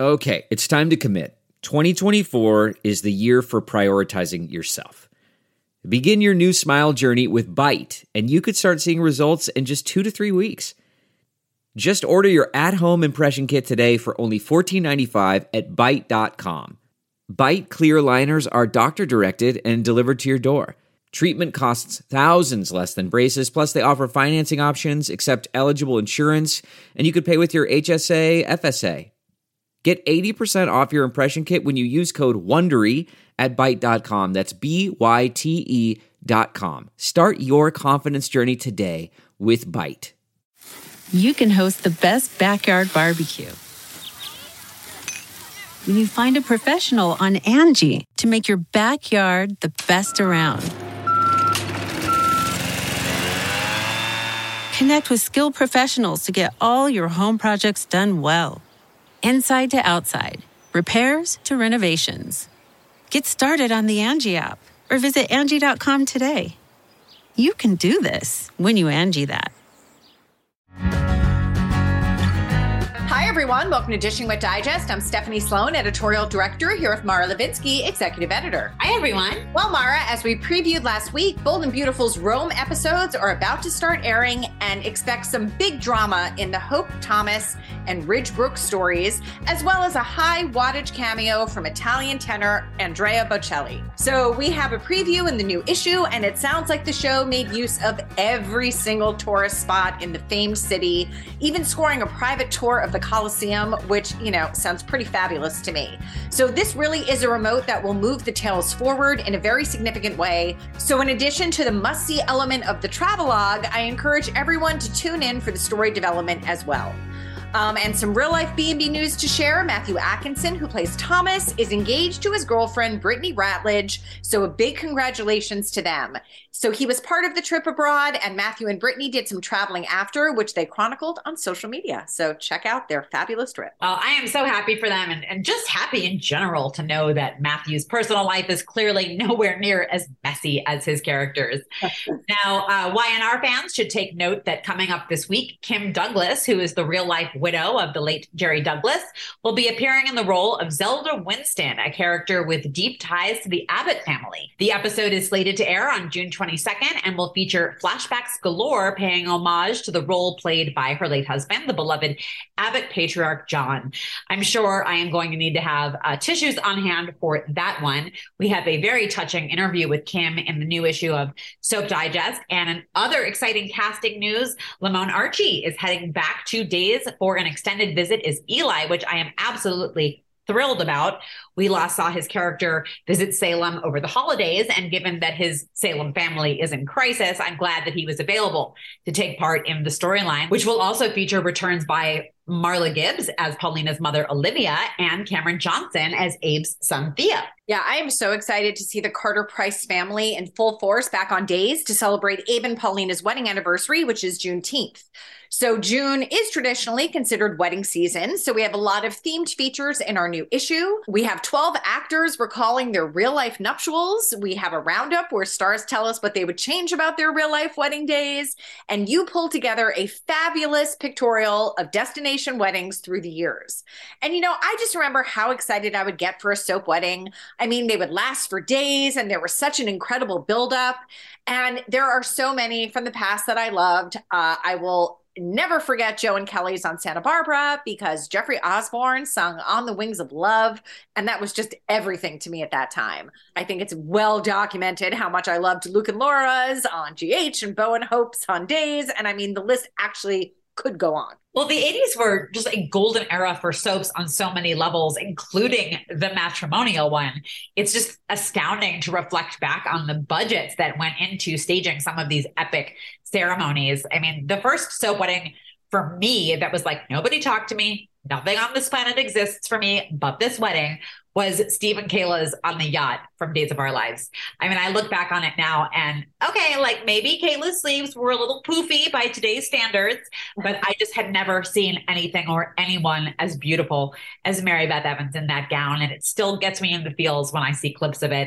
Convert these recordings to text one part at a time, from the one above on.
Okay, it's time to commit. 2024 is the year for prioritizing yourself. Begin your new smile journey with Byte, and you could start seeing results in just 2 to 3 weeks. Just order your at-home impression kit today for only $14.95 at Byte.com. Byte clear liners are doctor-directed and delivered to your door. Treatment costs thousands less than braces, plus they offer financing options, accept eligible insurance, and you could pay with your HSA, FSA. Get 80% off your impression kit when you use code WONDERY at Byte.com. That's BYTE.com. Start your confidence journey today with Byte. You can host the best backyard barbecue when you find a professional on Angie to make your backyard the best around. Connect with skilled professionals to get all your home projects done well. Inside to outside, repairs to renovations. Get started on the Angie app or visit Angie.com today. You can do this when you Angie that. Hi, everyone. Welcome to Dishing with Digest. I'm Stephanie Sloan, editorial director, here with Mara Levinsky, executive editor. Hi, everyone. Well, Mara, as we previewed last week, Bold and Beautiful's Rome episodes are about to start airing, and expect some big drama in the Hope Thomas and Ridge Brooks stories, as well as a high wattage cameo from Italian tenor Andrea Bocelli. So we have a preview in the new issue, and it sounds like the show made use of every single tourist spot in the famed city, even scoring a private tour of the Colosseum, which, sounds pretty fabulous to me. So this really is a remote that will move the tales forward in a very significant way. So in addition to the must-see element of the travelogue, I encourage everyone to tune in for the story development as well. And some real-life B&B news to share. Matthew Atkinson, who plays Thomas, is engaged to his girlfriend, Brittany Ratledge, so a big congratulations to them. So he was part of the trip abroad, and Matthew and Brittany did some traveling after, which they chronicled on social media. So check out their fabulous trip. Well, I am so happy for them, and just happy in general to know that Matthew's personal life is clearly nowhere near as messy as his characters. Now, YNR fans should take note that coming up this week, Kim Douglas, who is the real-life widow of the late Jerry Douglas, will be appearing in the role of Zelda Winston, a character with deep ties to the Abbott family. The episode is slated to air on June 22nd and will feature flashbacks galore paying homage to the role played by her late husband, the beloved Abbott patriarch John. I'm sure I am going to need to have tissues on hand for that one. We have a very touching interview with Kim in the new issue of Soap Digest. And in other exciting casting news, Lamone Archie is heading back to Days for an extended visit as Eli, which I am absolutely thrilled about. We last saw his character visit Salem over the holidays, and given that his Salem family is in crisis, I'm glad that he was available to take part in the storyline, which will also feature returns by Marla Gibbs as Paulina's mother, Olivia, and Cameron Johnson as Abe's son, Theo. Yeah, I am so excited to see the Carter Price family in full force back on Days to celebrate Abe and Paulina's wedding anniversary, which is Juneteenth. So June is traditionally considered wedding season. So we have a lot of themed features in our new issue. We have 12 actors recalling their real life nuptials. We have a roundup where stars tell us what they would change about their real life wedding days. And you pull together a fabulous pictorial of destination weddings through the years. And, I just remember how excited I would get for a soap wedding. I mean, they would last for days and there was such an incredible buildup. And there are so many from the past that I loved. I will never forget Joe and Kelly's on Santa Barbara because Jeffrey Osborne sung On the Wings of Love. And that was just everything to me at that time. I think it's well documented how much I loved Luke and Laura's on GH and Bo and Hope's on Days. And I mean, the list actually could go on. Well, the 80s were just a golden era for soaps on so many levels, including the matrimonial one. It's just astounding to reflect back on the budgets that went into staging some of these epic ceremonies. I mean, the first soap wedding for me that was like, nobody talked to me, nothing on this planet exists for me but this wedding, was Steve and Kayla's on the yacht from Days of Our Lives. I mean, I look back on it now and okay, like maybe Kayla's sleeves were a little poofy by today's standards, but I just had never seen anything or anyone as beautiful as Mary Beth Evans in that gown. And it still gets me in the feels when I see clips of it.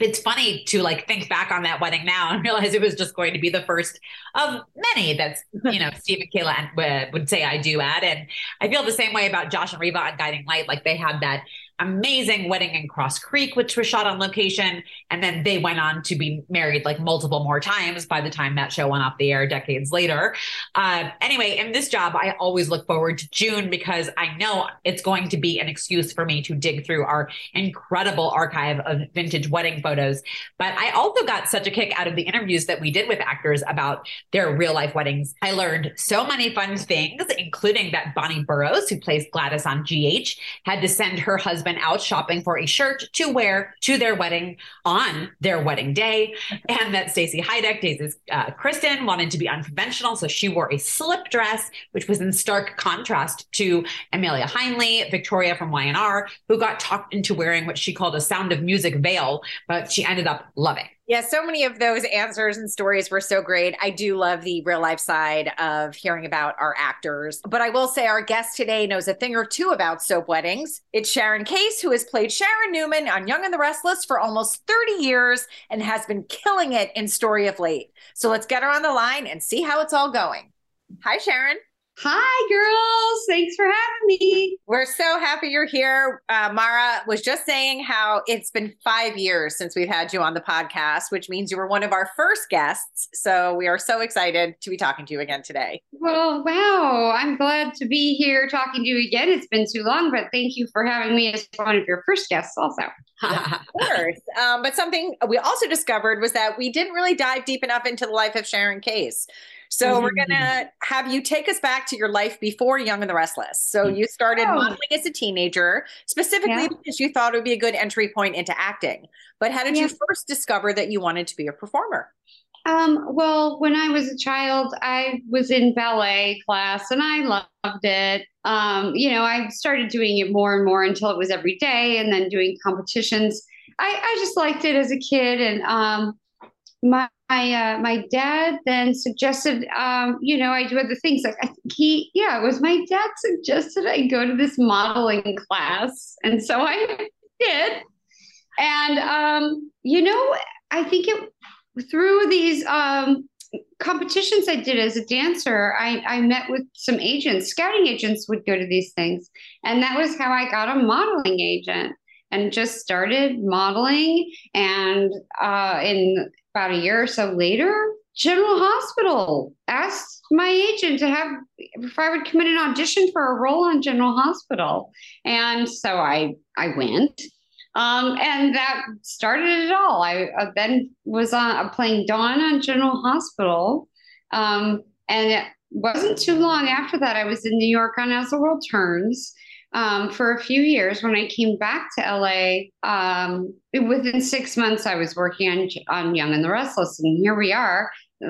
it's funny to like think back on that wedding now and realize it was just going to be the first of many that's, Steve and Kayla would say I do at. And I feel the same way about Josh and Reva on Guiding Light. Like they had that amazing wedding in Cross Creek, which was shot on location. And then they went on to be married like multiple more times by the time that show went off the air decades later. Anyway, in this job, I always look forward to June because I know it's going to be an excuse for me to dig through our incredible archive of vintage wedding photos. But I also got such a kick out of the interviews that we did with actors about their real life weddings. I learned so many fun things, including that Bonnie Burrows, who plays Gladys on GH, had to send her husband out shopping for a shirt to wear to their wedding on their wedding day. And that Stacey Heideck, Daisy's Kristen, wanted to be unconventional. So she wore a slip dress, which was in stark contrast to Amelia Heinley, Victoria from YNR, who got talked into wearing what she called a Sound of Music veil, but she ended up loving. Yeah, so many of those answers and stories were so great. I do love the real life side of hearing about our actors. But I will say our guest today knows a thing or two about soap weddings. It's Sharon Case, who has played Sharon Newman on Young and the Restless for almost 30 years and has been killing it in Story of Late. So let's get her on the line and see how it's all going. Hi, Sharon. Hi, girls. Thanks for having me. We're so happy you're here. Mara was just saying how it's been 5 years since we've had you on the podcast, which means you were one of our first guests. So we are so excited to be talking to you again today. Well, wow. I'm glad to be here talking to you again. It's been too long, but thank you for having me as one of your first guests also. Of course. But something we also discovered was that we didn't really dive deep enough into the life of Sharon Case. So we're going to have you take us back to your life before Young and the Restless. So you started modeling as a teenager, specifically because you thought it would be a good entry point into acting. But how did you first discover that you wanted to be a performer? Well, when I was a child, I was in ballet class and I loved it. I started doing it more and more until it was every day and then doing competitions. I just liked it as a kid. And my dad then suggested, I do other things. Like I think it was my dad suggested I go to this modeling class. And so I did. And, I think through these competitions I did as a dancer, I met with some agents. Scouting agents would go to these things. And that was how I got a modeling agent and just started modeling. And in about a year or so later, General Hospital asked my agent if I would come in and audition for a role on General Hospital. And so I went. And that started it all. I then was playing Dawn on General Hospital. And it wasn't too long after that, I was in New York on As the World Turns for a few years. When I came back to LA, within 6 months, I was working on Young and the Restless. And here we are.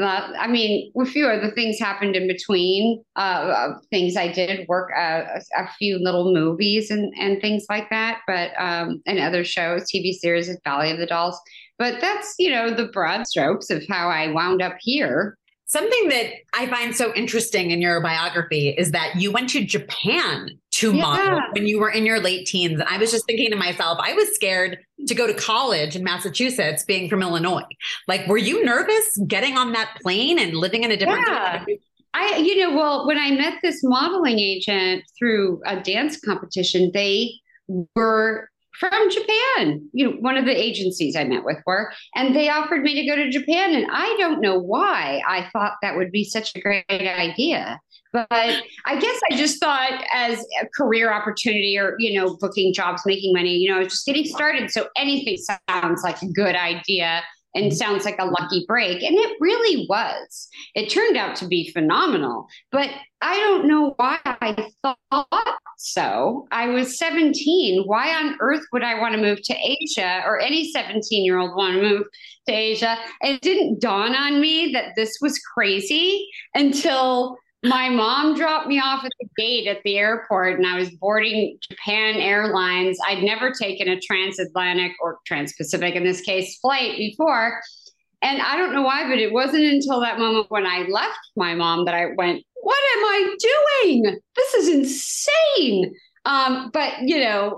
A few other things happened in between things I did, work a few little movies and things like that, but and other shows, TV series at Valley of the Dolls. But that's, the broad strokes of how I wound up here. Something that I find so interesting in your biography is that you went to Japan to model when you were in your late teens. And I was just thinking to myself, I was scared to go to college in Massachusetts, being from Illinois. Like, were you nervous getting on that plane and living in a different country? When I met this modeling agent through a dance competition, they were from Japan, one of the agencies I met with were, and they offered me to go to Japan. And I don't know why I thought that would be such a great idea. But I guess I just thought as a career opportunity or, booking jobs, making money, I was just getting started. So anything sounds like a good idea and sounds like a lucky break. And it really was. It turned out to be phenomenal. But I don't know why I thought so. I was 17. Why on earth would I want to move to Asia, or any 17-year-old want to move to Asia? It didn't dawn on me that this was crazy until my mom dropped me off at the gate at the airport and I was boarding Japan Airlines. I'd never taken a transatlantic or trans-Pacific, in this case, flight before. And I don't know why, but it wasn't until that moment when I left my mom that I went, what am I doing? This is insane. But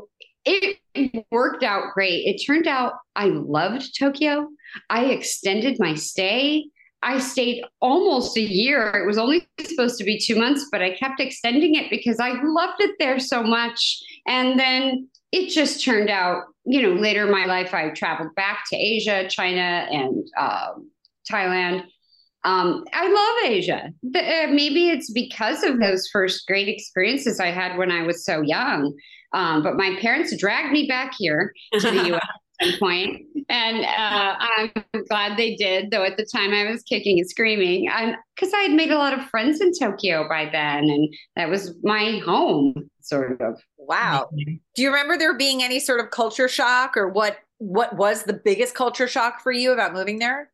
it worked out great. It turned out I loved Tokyo. I extended my stay. I stayed almost a year. It was only supposed to be 2 months, but I kept extending it because I loved it there so much. And then it just turned out, later in my life, I traveled back to Asia, China, and Thailand. I love Asia. Maybe it's because of those first great experiences I had when I was so young. But my parents dragged me back here to the U.S. at some point, and I'm glad they did. Though at the time I was kicking and screaming, because I had made a lot of friends in Tokyo by then, and that was my home, sort of. Wow. Do you remember there being any sort of culture shock, or what was the biggest culture shock for you about moving there?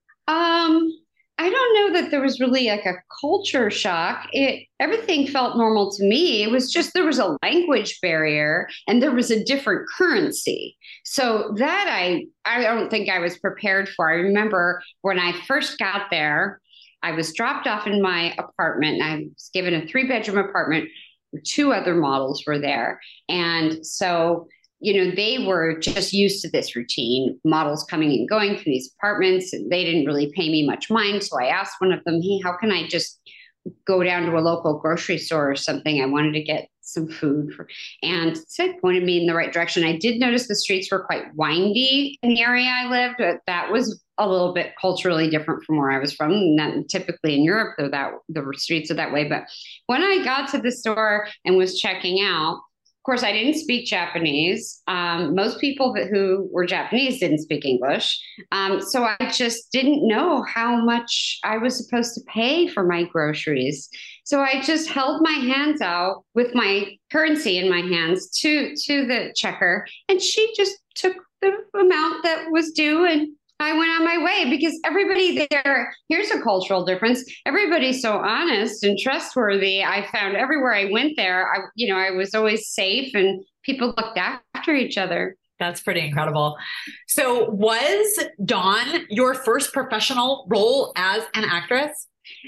I don't know that there was really like a culture shock. Everything felt normal to me. It was just there was a language barrier and there was a different currency. So that I don't think I was prepared for. I remember when I first got there, I was dropped off in my apartment. I was given a 3-bedroom apartment. 2 other models were there. And so they were just used to this routine, models coming and going from these apartments. They didn't really pay me much mind. So I asked one of them, hey, how can I just go down to a local grocery store or something? I wanted to get some food and it pointed me in the right direction. I did notice the streets were quite windy in the area I lived, but that was a little bit culturally different from where I was from. Not typically in Europe, though, that the streets are that way. But when I got to the store and was checking out, of course, I didn't speak Japanese. Most people who were Japanese didn't speak English. So I just didn't know how much I was supposed to pay for my groceries. So I just held my hands out with my currency in my hands to the checker. And she just took the amount that was due, and I went on my way, because everybody there, here's a cultural difference. Everybody's so honest and trustworthy. I found everywhere I went there, I was always safe and people looked after each other. That's pretty incredible. So was Dawn your first professional role as an actress?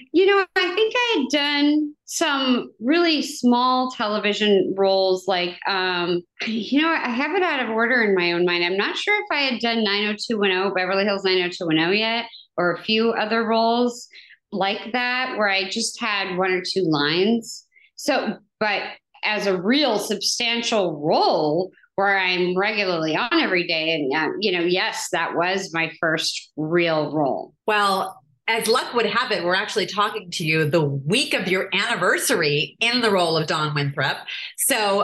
I think I had done some really small television roles, like, I have it out of order in my own mind. I'm not sure if I had done 90210, Beverly Hills 90210 yet, or a few other roles like that, where I just had 1 or 2 lines. So, but as a real substantial role where I'm regularly on every day, and, yes, that was my first real role. Well, as luck would have it, we're actually talking to you the week of your anniversary in the role of Dawn Winthrop. So,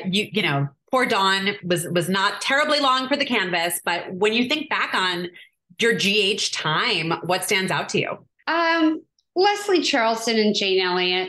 poor Dawn was not terribly long for the canvas, but when you think back on your GH time, what stands out to you? Leslie Charleston and Jane Elliott.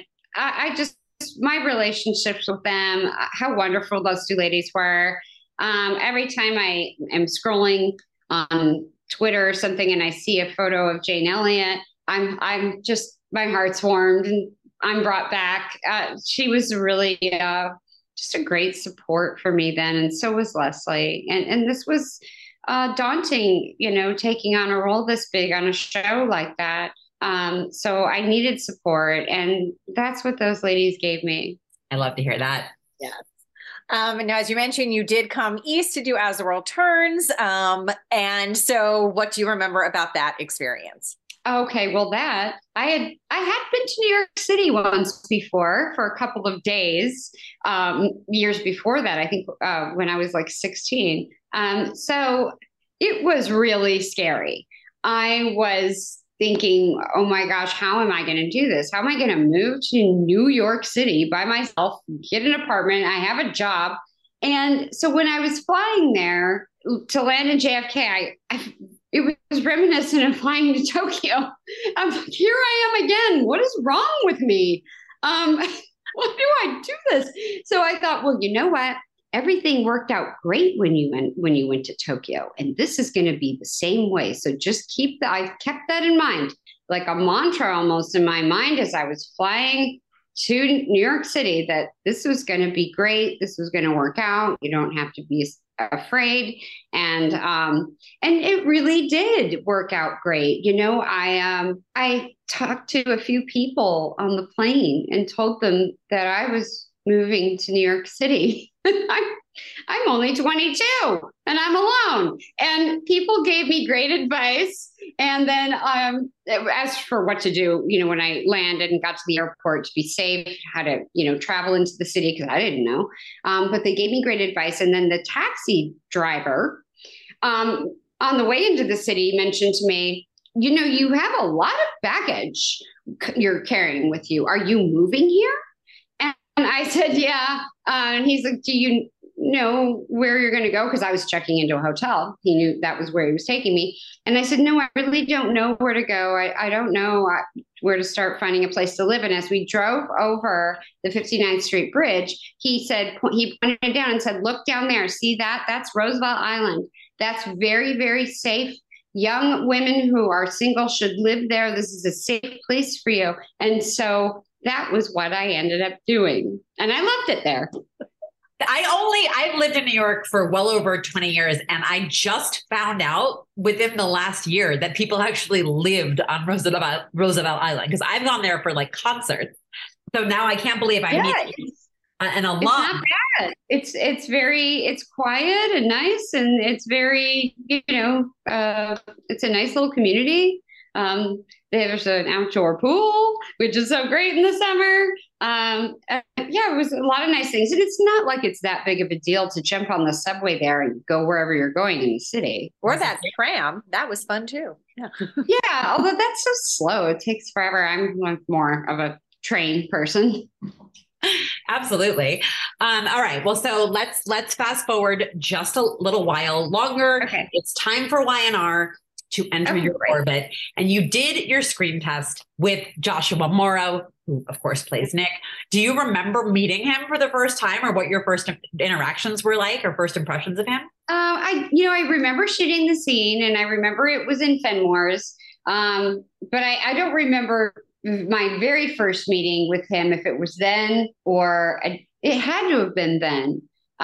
My relationships with them, how wonderful those 2 ladies were. Every time I am scrolling on Twitter or something and I see a photo of Jane Elliott, I'm just, my heart's warmed and I'm brought back. She was really just a great support for me then. And so was Leslie. And this was daunting, taking on a role this big on a show like that. So I needed support, and that's what those ladies gave me. I love to hear that. Yeah. And as you mentioned, you did come east to do As the World Turns. And so what do you remember about that experience? Okay, well, that I had been to New York City once before for a couple of days, years before that, I think when I was like 16. So it was really scary. I was thinking, oh my gosh, how am I going to do this? How am I going to move to New York City by myself, get an apartment? I have a job. And so when I was flying there to land in JFK, it was reminiscent of flying to Tokyo. Here I am again. What is wrong with me? Why do I do this? So I thought, well, you know what? Everything worked out great when you went to Tokyo, and this is going to be the same way. So just I kept that in mind, like a mantra almost in my mind as I was flying to New York City, that this was going to be great. This was going to work out. You don't have to be afraid. And it really did work out great. I talked to a few people on the plane and told them that I was moving to New York City. I'm only 22 and I'm alone. And people gave me great advice. And then as for what to do, when I landed and got to the airport to be safe, how to, travel into the city, because I didn't know. But they gave me great advice. And then the taxi driver on the way into the city mentioned to me, you have a lot of baggage you're carrying with you. Are you moving here? And I said, yeah. And he's like, do you know where you're going to go? Because I was checking into a hotel. He knew that was where he was taking me. And I said, no, I really don't know where to go. I don't know where to start finding a place to live. And as we drove over the 59th Street Bridge, he pointed down and said, look down there. See that? That's Roosevelt Island. That's very, very safe. Young women who are single should live there. This is a safe place for you. And so that was what I ended up doing. And I loved it there. I've lived in New York for well over 20 years. And I just found out within the last year that people actually lived on Roosevelt Island, because I've gone there for like concerts. So now I can't believe I meet an alum. It's not bad. It's quiet and nice. And it's very, it's a nice little community. There's an outdoor pool, which is so great in the summer. It was a lot of nice things. And it's not like it's that big of a deal to jump on the subway there and go wherever you're going in the city. Or that tram. That was fun too. Yeah. Yeah, although that's so slow. It takes forever. I'm more of a train person. Absolutely. All right. Well, so let's fast forward just a little while longer. Okay. It's time for YNR to enter your orbit. And you did your screen test with Joshua Morrow, who of course plays Nick. Do you remember meeting him for the first time, or what your first interactions were like, or first impressions of him? I remember shooting the scene, and I remember it was in Fenmore's. But I don't remember my very first meeting with him, if it was then or it had to have been then.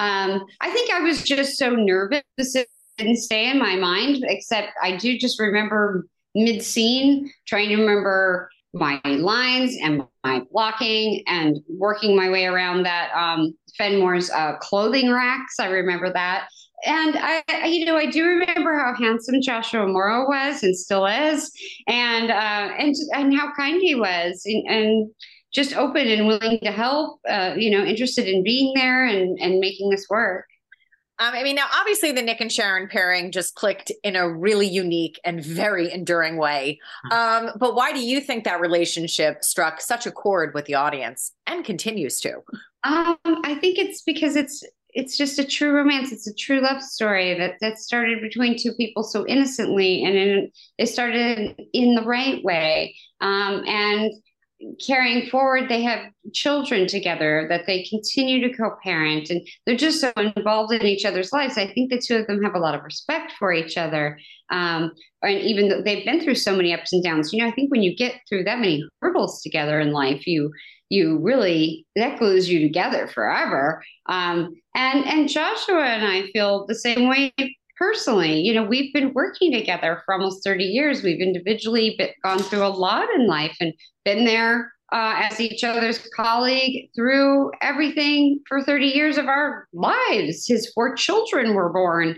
I think I was just so nervous. It didn't stay in my mind, except I do just remember mid-scene trying to remember my lines and my blocking and working my way around that Fenmore's clothing racks. I remember that. And I do remember how handsome Joshua Morrow was and still is, and how kind he was, and just open and willing to help, interested in being there and making this work. Now, obviously the Nick and Sharon pairing just clicked in a really unique and very enduring way. But why do you think that relationship struck such a chord with the audience and continues to? I think it's because it's just a true romance. It's a true love story that started between two people so innocently, and it started in the right way. And carrying forward, they have children together that they continue to co-parent, and they're just so involved in each other's lives. I think the two of them have a lot of respect for each other. And even though they've been through so many ups and downs, I think when you get through that many hurdles together in life, you really, that glues you together forever. And Joshua and I feel the same way personally. We've been working together for almost 30 years. We've individually gone through a lot in life and been there as each other's colleague through everything for 30 years of our lives. His 4 children were born.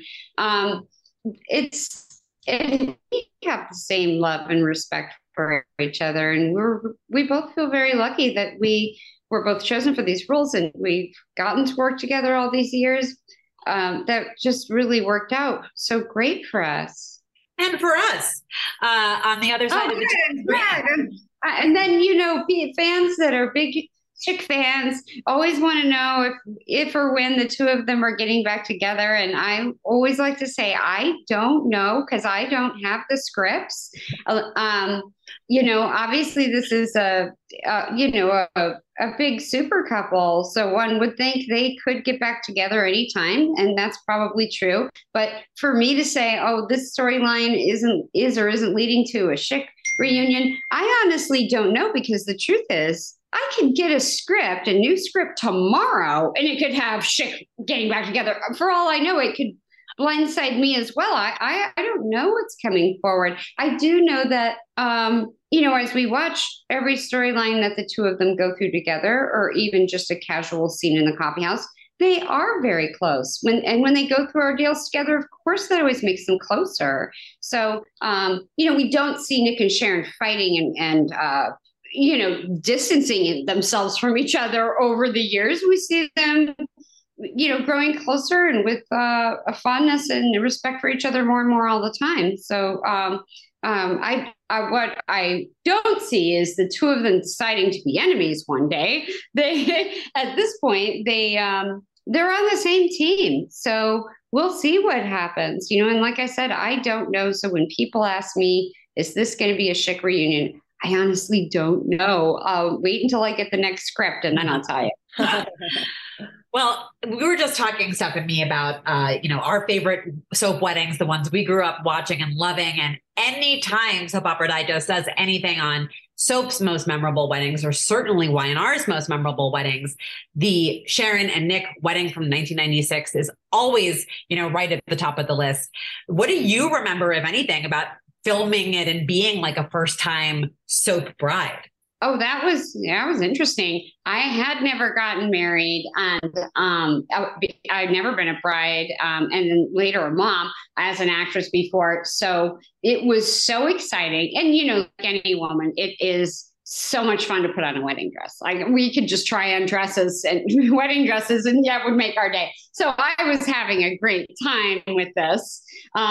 We have the same love and respect for each other. And we both feel very lucky that we were both chosen for these roles, and we've gotten to work together all these years. That just really worked out so great for us. And for us, on the other side of the and then, fans that are big Chick fans always want to know if or when the two of them are getting back together. And I always like to say, I don't know, because I don't have the scripts. Obviously this is a big super couple. So one would think they could get back together anytime. And that's probably true. But for me to say, oh, this storyline isn't leading to a Chick reunion, I honestly don't know, because the truth is, I could get a new script tomorrow, and it could have Chick getting back together. For all I know, it could blindside me as well. I don't know what's coming forward. I do know that, as we watch every storyline that the two of them go through together, or even just a casual scene in the coffee house, they are very close. When they go through ordeals together, of course, that always makes them closer. So, we don't see Nick and Sharon fighting and distancing themselves from each other over the years. We see them, growing closer and with a fondness and respect for each other more and more all the time. So, what I don't see is the two of them deciding to be enemies one day. At this point, they're on the same team. So we'll see what happens, and like I said, I don't know. So when people ask me, is this going to be a Schick reunion? I honestly don't know. I'll wait until I get the next script and then I'll tell you. Well, we were just talking, Steph and me, about, our favorite soap weddings, the ones we grew up watching and loving. And anytime Soap Opera Digest does anything on soap's most memorable weddings, or certainly Y&R's most memorable weddings, the Sharon and Nick wedding from 1996 is always, right at the top of the list. What do you remember, if anything, about filming it and being like a first-time soap bride? Oh, that was interesting. I had never gotten married, and I'd never been a bride, and then later a mom as an actress before. So it was so exciting. And, like any woman, it is so much fun to put on a wedding dress. Like, we could just try on dresses and wedding dresses, and that would make our day. So I was having a great time with this.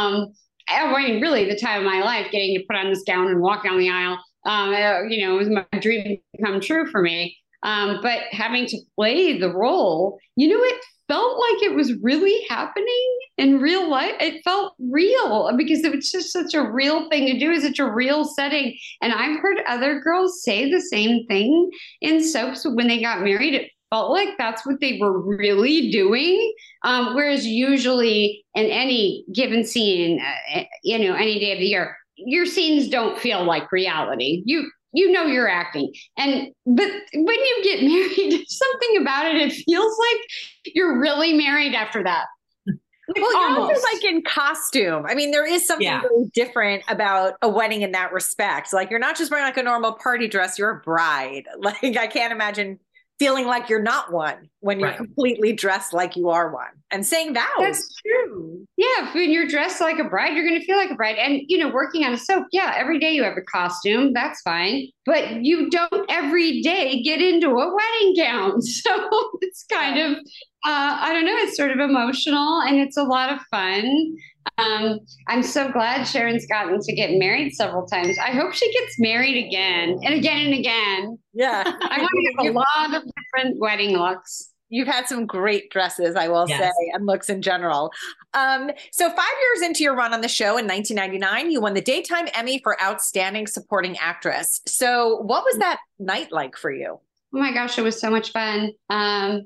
Really the time of my life, getting to put on this gown and walk down the aisle. It was my dream come true for me. But having to play the role, it felt like it was really happening in real life. It felt real because it was just such a real thing to do. It's such a real setting. And I've heard other girls say the same thing in soaps when they got married. It felt like that's what they were really doing. Whereas usually in any given scene, any day of the year, your scenes don't feel like reality. You you're acting. But when you get married, something about it, it feels like you're really married after that. Well, you're also like in costume. I mean, there is something really different about a wedding in that respect. Like, you're not just wearing like a normal party dress, you're a bride. Like, I can't imagine feeling like you're not one when you're completely dressed like you are one and saying vows. That's true. Yeah. When you're dressed like a bride, you're going to feel like a bride. And, working on a soap, every day you have a costume. That's fine. But you don't every day get into a wedding gown. So it's kind of, I don't know, it's sort of emotional and it's a lot of fun. I'm so glad Sharon's gotten to get married several times. I hope she gets married again and again and again. Yeah. I want to get a lot of different wedding looks. You've had some great dresses, I will say, and looks in general. So 5 years into your run on the show in 1999, you won the Daytime Emmy for Outstanding Supporting Actress. So what was that night like for you? Oh my gosh, it was so much fun. I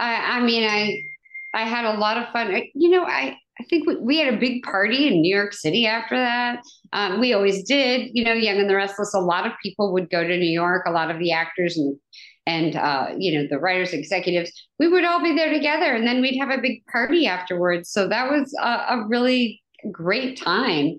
had a lot of fun. I think we had a big party in New York City after that. We always did, Young and the Restless. A lot of people would go to New York, a lot of the actors and the writers, executives. We would all be there together, and then we'd have a big party afterwards. So that was a really great time.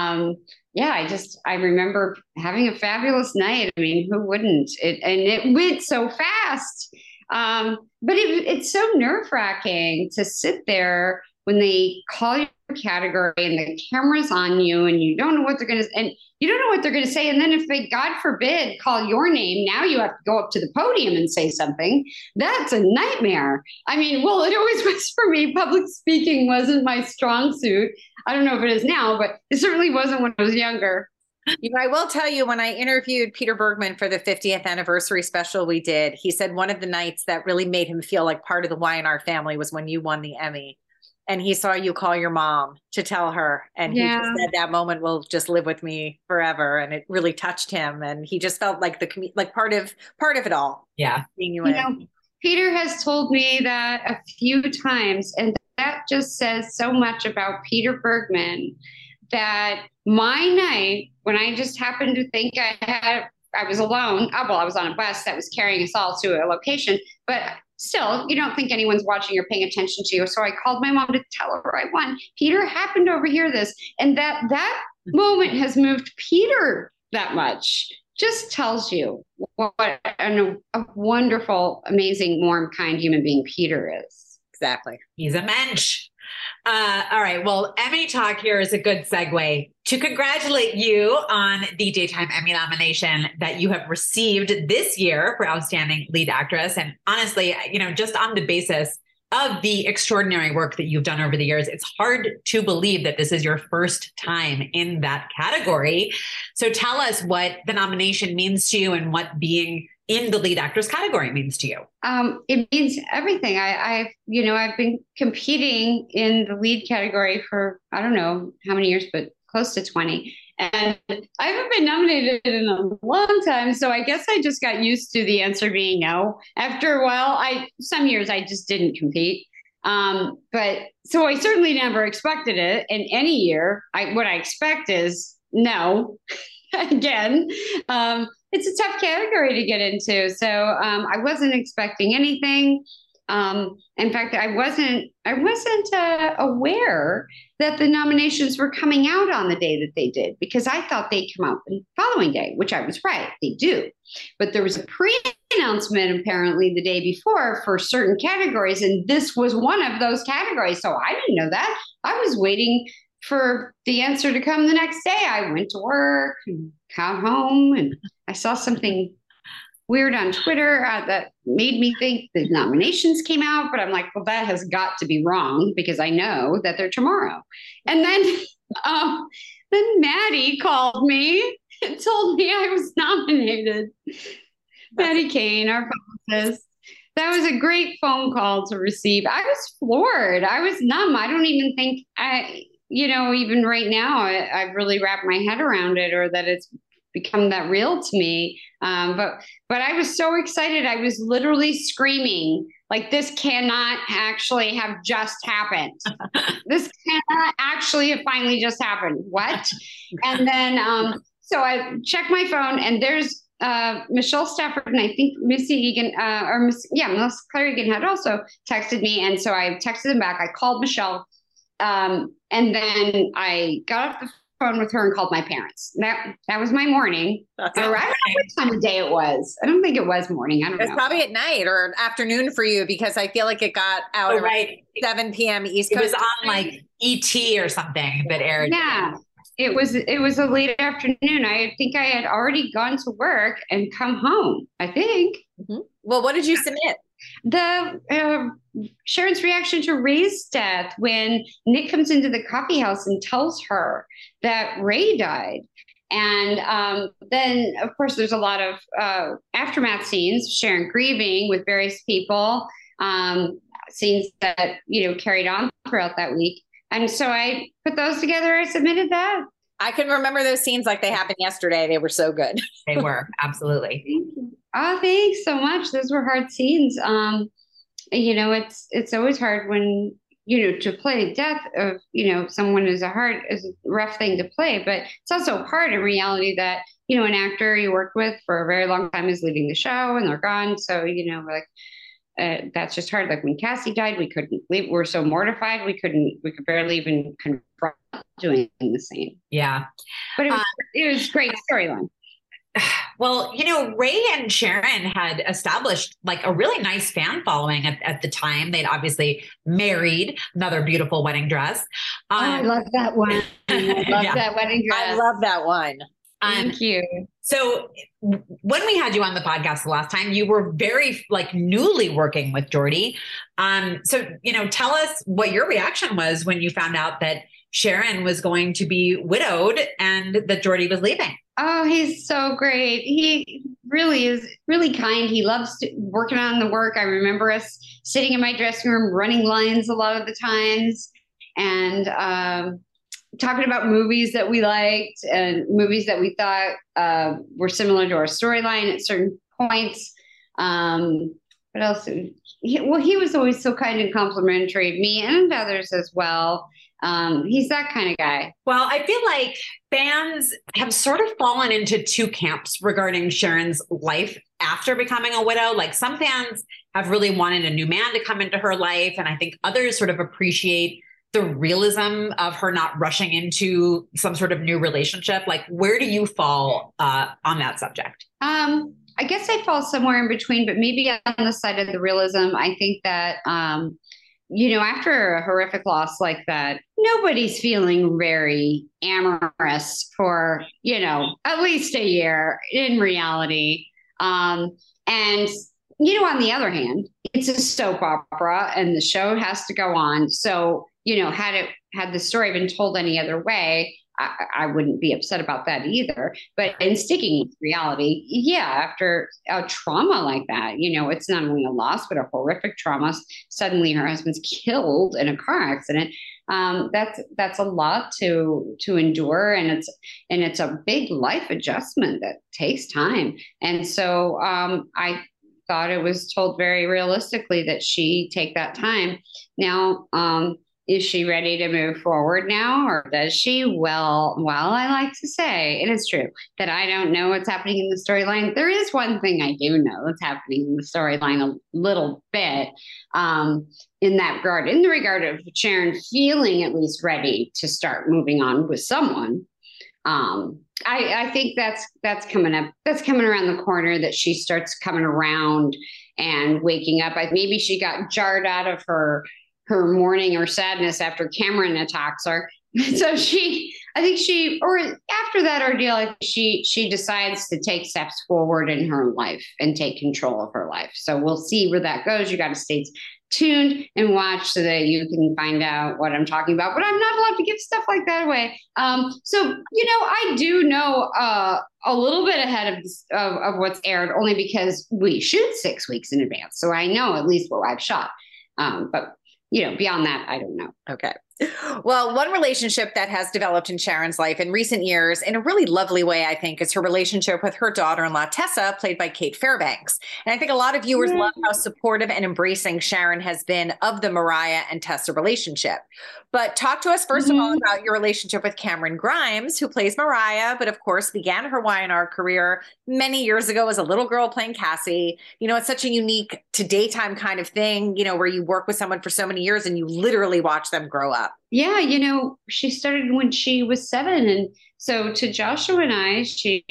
I remember having a fabulous night. I mean, who wouldn't? It went so fast. But it's so nerve-wracking to sit there when they call your category and the camera's on you and you don't know what they're going to say. And then if they, God forbid, call your name, now you have to go up to the podium and say something. That's a nightmare. I mean, it always was for me. Public speaking wasn't my strong suit. I don't know if it is now, but it certainly wasn't when I was younger. I will tell you, when I interviewed Peter Bergman for the 50th anniversary special we did, he said one of the nights that really made him feel like part of the Y&R family was when you won the Emmy. And he saw you call your mom to tell her. And he just said that moment will just live with me forever. And it really touched him. And he just felt like part of it all. Yeah. Peter has told me that a few times, and that just says so much about Peter Bergman, that my night, when I just happened to think I was alone. I was on a bus that was carrying us all to a location, but still, you don't think anyone's watching or paying attention to you. So I called my mom to tell her I won. Peter happened to overhear this. And that moment has moved Peter that much. Just tells you what a wonderful, amazing, warm, kind human being Peter is. Exactly. He's a mensch. All right. Well, Emmy talk here is a good segue to congratulate you on the Daytime Emmy nomination that you have received this year for Outstanding Lead Actress. And honestly, just on the basis of the extraordinary work that you've done over the years, it's hard to believe that this is your first time in that category. So tell us what the nomination means to you and what being in the lead actress category means to you. It means everything. I've been competing in the lead category for, I don't know how many years, but close to 20. And I haven't been nominated in a long time. So I guess I just got used to the answer being no. After a while, some years I just didn't compete. But so I certainly never expected it in any year. What I expect is no again. It's a tough category to get into. So I wasn't expecting anything. In fact, I wasn't aware that the nominations were coming out on the day that they did, because I thought they'd come out the following day, which I was right. They do. But there was a pre-announcement apparently the day before for certain categories. And this was one of those categories. So I didn't know that. I was waiting for the answer to come the next day. I went to work and got home, and I saw something weird on Twitter that made me think the nominations came out. But I'm like, well, that has got to be wrong, because I know that they're tomorrow. And then Maddie called me and told me I was nominated. Maddie Kane, our publicist. That was a great phone call to receive. I was floored. I was numb. I don't even think even right now, I've really wrapped my head around it, or that it's become that real to me. But I was so excited. I was literally screaming, like, this cannot actually have just happened. This cannot actually have finally just happened. What? And then, so I checked my phone, and there's Michelle Stafford, and I think Missy Egan, Miss Claire Egan had also texted me. And so I texted them back. I called Michelle. And then I got off the phone with her and called my parents. That was my morning. I don't know what time of day it was. I don't think it was morning. I don't know. It's probably at night or afternoon for you, because I feel like it got out at 7 p.m. East Coast. It was on like ET or something that aired. Yeah. It was a late afternoon. I think I had already gone to work and come home, I think. Mm-hmm. Well, what did you submit? The Sharon's reaction to Ray's death, when Nick comes into the coffee house and tells her that Ray died. And then, of course, there's a lot of aftermath scenes, Sharon grieving with various people, scenes that, carried on throughout that week. And so I put those together. I submitted that. I can remember those scenes like they happened yesterday. They were so good. They were. Absolutely. Thank you. Oh, thanks so much. Those were hard scenes. It's always hard when, to play death of, someone is a rough thing to play, but it's also hard in reality that, an actor you worked with for a very long time is leaving the show and they're gone. So, that's just hard. Like when Cassie died, we couldn't leave. We're so mortified. We could barely even confront doing the same. Yeah. But it was great storyline. Well, Ray and Sharon had established like a really nice fan following at the time. They'd obviously married, another beautiful wedding dress. I love that one. I love that wedding dress. I love that one. Thank you. So when we had you on the podcast the last time, you were very newly working with Jordy. So, tell us what your reaction was when you found out that Sharon was going to be widowed and that Jordy was leaving. Oh, he's so great. He really is really kind. He loves working on the work. I remember us sitting in my dressing room, running lines a lot of the times, and talking about movies that we liked and movies that we thought were similar to our storyline at certain points. What else? He was always so kind and complimentary of me and others as well. He's that kind of guy. Well, I feel like fans have sort of fallen into two camps regarding Sharon's life after becoming a widow. Like some fans have really wanted a new man to come into her life. And I think others sort of appreciate the realism of her not rushing into some sort of new relationship. Like, where do you fall on that subject? I guess I fall somewhere in between, but maybe on the side of the realism. I think that after a horrific loss like that, nobody's feeling very amorous for, at least a year in reality. And, on the other hand, it's a soap opera and the show has to go on. So, had the story been told any other way, I wouldn't be upset about that either. But in sticking with reality, after a trauma like that, it's not only a loss, but a horrific trauma. Suddenly her husband's killed in a car accident. That's a lot to endure. And it's a big life adjustment that takes time. And so I thought it was told very realistically that she take that time. Now, is she ready to move forward now, or does she? Well, I like to say it is true that I don't know what's happening in the storyline. There is one thing I do know that's happening in the storyline a little bit in that regard, in the regard of Sharon feeling at least ready to start moving on with someone. I think that's coming up. That's coming around the corner, that she starts coming around and waking up. Maybe she got jarred out of her mourning or sadness after Cameron attacks her. So or after that ordeal, she decides to take steps forward in her life and take control of her life. So we'll see where that goes. You got to stay tuned and watch so that you can find out what I'm talking about. But I'm not allowed to give stuff like that away. So I do know a little bit ahead of what's aired, only because we shoot 6 weeks in advance. So I know at least what I've shot. But beyond that, I don't know. Okay. Well, one relationship that has developed in Sharon's life in recent years in a really lovely way, I think, is her relationship with her daughter-in-law, Tessa, played by Kate Fairbanks. And I think a lot of viewers love how supportive and embracing Sharon has been of the Mariah and Tessa relationship. But talk to us, first of all, about your relationship with Cameron Grimes, who plays Mariah, but of course began her Y&R career many years ago as a little girl playing Cassie. It's such a unique to daytime kind of thing, where you work with someone for so many years and you literally watch them grow up. Yeah, she started when she was 7. And so to Joshua and I, she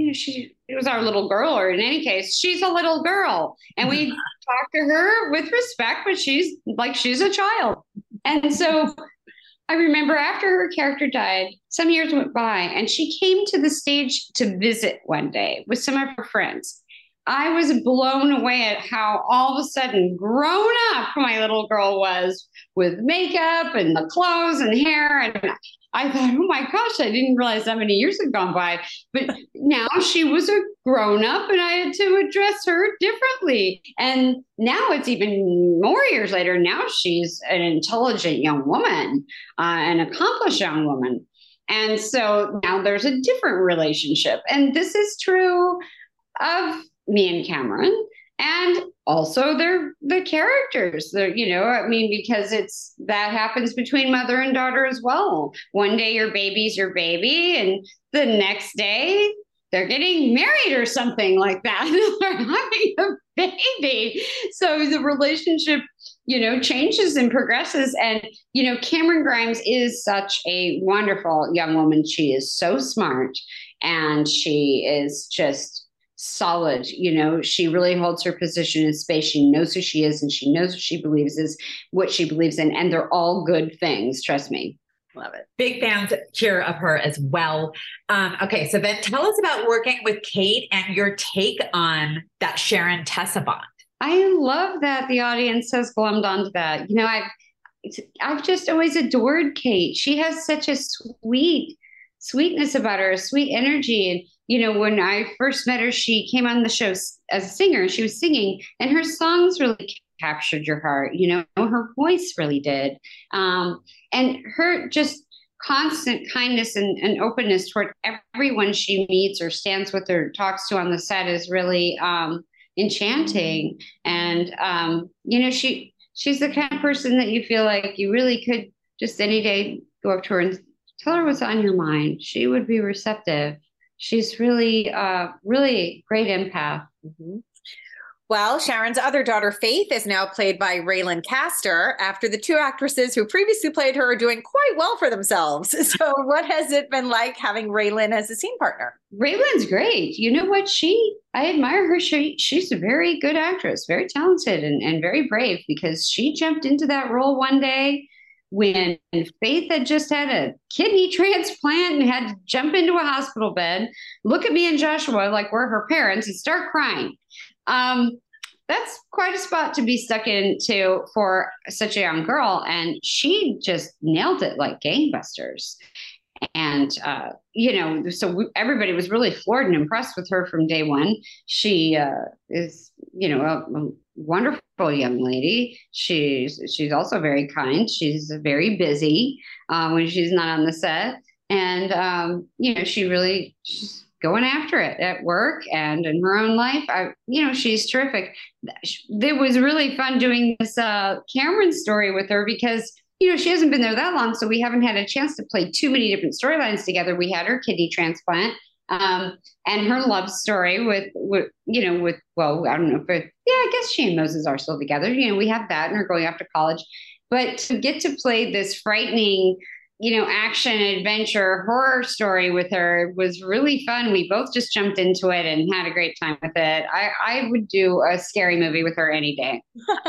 was our little girl, or in any case, she's a little girl. And we talk to her with respect, but she's a child. And so I remember after her character died, some years went by and she came to the stage to visit one day with some of her friends. I was blown away at how all of a sudden grown up my little girl was, with makeup and the clothes and hair. And I thought, oh my gosh, I didn't realize that many years had gone by. But now she was a grown up and I had to address her differently. And now it's even more years later. Now she's an intelligent young woman, an accomplished young woman. And so now there's a different relationship. And this is true of me and Cameron, and also the characters. Because that happens between mother and daughter as well. One day your baby's your baby, and the next day they're getting married or something like that. They're having a baby. So the relationship, changes and progresses. And, Cameron Grimes is such a wonderful young woman. She is so smart, and she is just solid. She really holds her position in space. She knows who she is, and she knows what she believes is what she believes in. And they're all good things. Trust me. Love it. Big fans here of her as well. Okay. So then tell us about working with Kate and your take on that Sharon Tessa bond. I love that the audience has glommed onto that. I've just always adored Kate. She has such a sweetness about her, a sweet energy. And when I first met her, she came on the show as a singer. She was singing, and her songs really captured your heart. Her voice really did. And her just constant kindness and openness toward everyone she meets or stands with or talks to on the set is really enchanting. And, she's the kind of person that you feel like you really could just any day go up to her and tell her what's on your mind. She would be receptive. She's really, really great empath. Mm-hmm. Well, Sharon's other daughter, Faith, is now played by Raylan Castor after the two actresses who previously played her are doing quite well for themselves. So what has it been like having Raylan as a scene partner? Raylan's great. You know what? I admire her. She's a very good actress, very talented and very brave, because she jumped into that role one day when Faith had just had a kidney transplant and had to jump into a hospital bed, look at me and Joshua like we're her parents and start crying. That's quite a spot to be stuck into for such a young girl. And she just nailed it like gangbusters. And, everybody was really floored and impressed with her from day one. She is, a wonderful young lady. She's also very kind. She's very busy when she's not on the set. And, she's going after it at work and in her own life. She's terrific. It was really fun doing this Cameron story with her because, she hasn't been there that long. So we haven't had a chance to play too many different storylines together. We had her kidney transplant and her love story with, I don't know I guess she and Moses are still together. We have that and her going off to college. But to get to play this frightening, action, adventure, horror story with her was really fun. We both just jumped into it and had a great time with it. I would do a scary movie with her any day.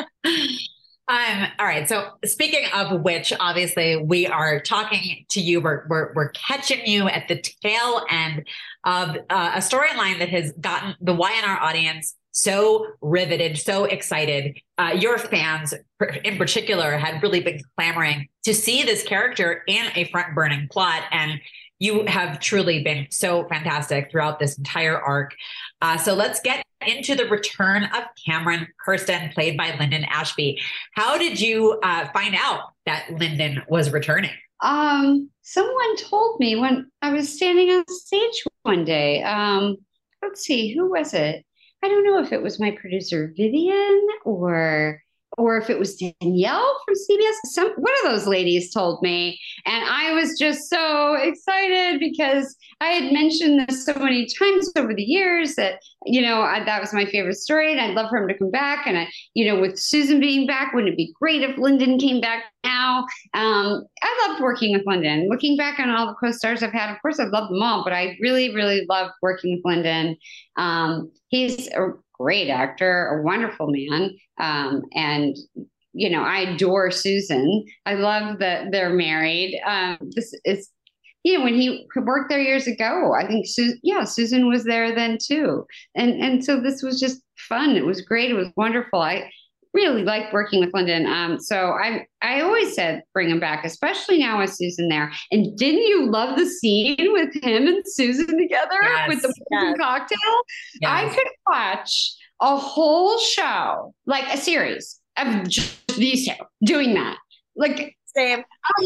All right. So speaking of which, obviously we are talking to you. We're catching you at the tail end of a storyline that has gotten the YNR audience so riveted, so excited. Your fans in particular had really been clamoring to see this character in a front burning plot. And you have truly been so fantastic throughout this entire arc. So let's get into the return of Cameron Kirsten, played by Linden Ashby. How did you find out that Linden was returning? Someone told me when I was standing on stage one day. Let's see, who was it? I don't know if it was my producer Vivian or if it was Danielle from CBS. One of those ladies told me, and I was just so excited because I had mentioned this so many times over the years that, that was my favorite story and I'd love for him to come back. And with Susan being back, wouldn't it be great if Linden came back now? I loved working with Linden. Looking back on all the co-stars I've had, of course, I love them all, but I really, really loved working with Linden. He's a great actor, a wonderful man. And I adore Susan. I love that they're married. This is, when he worked there years ago, I think Susan was there then too. And so this was just fun. It was great. It was wonderful. I really liked working with Linden. So I always said, bring him back, especially now with Susan there. And didn't you love the scene with him and Susan together with the cocktail? Yes. I could watch a whole show, like a series of just these two doing that. Like, same.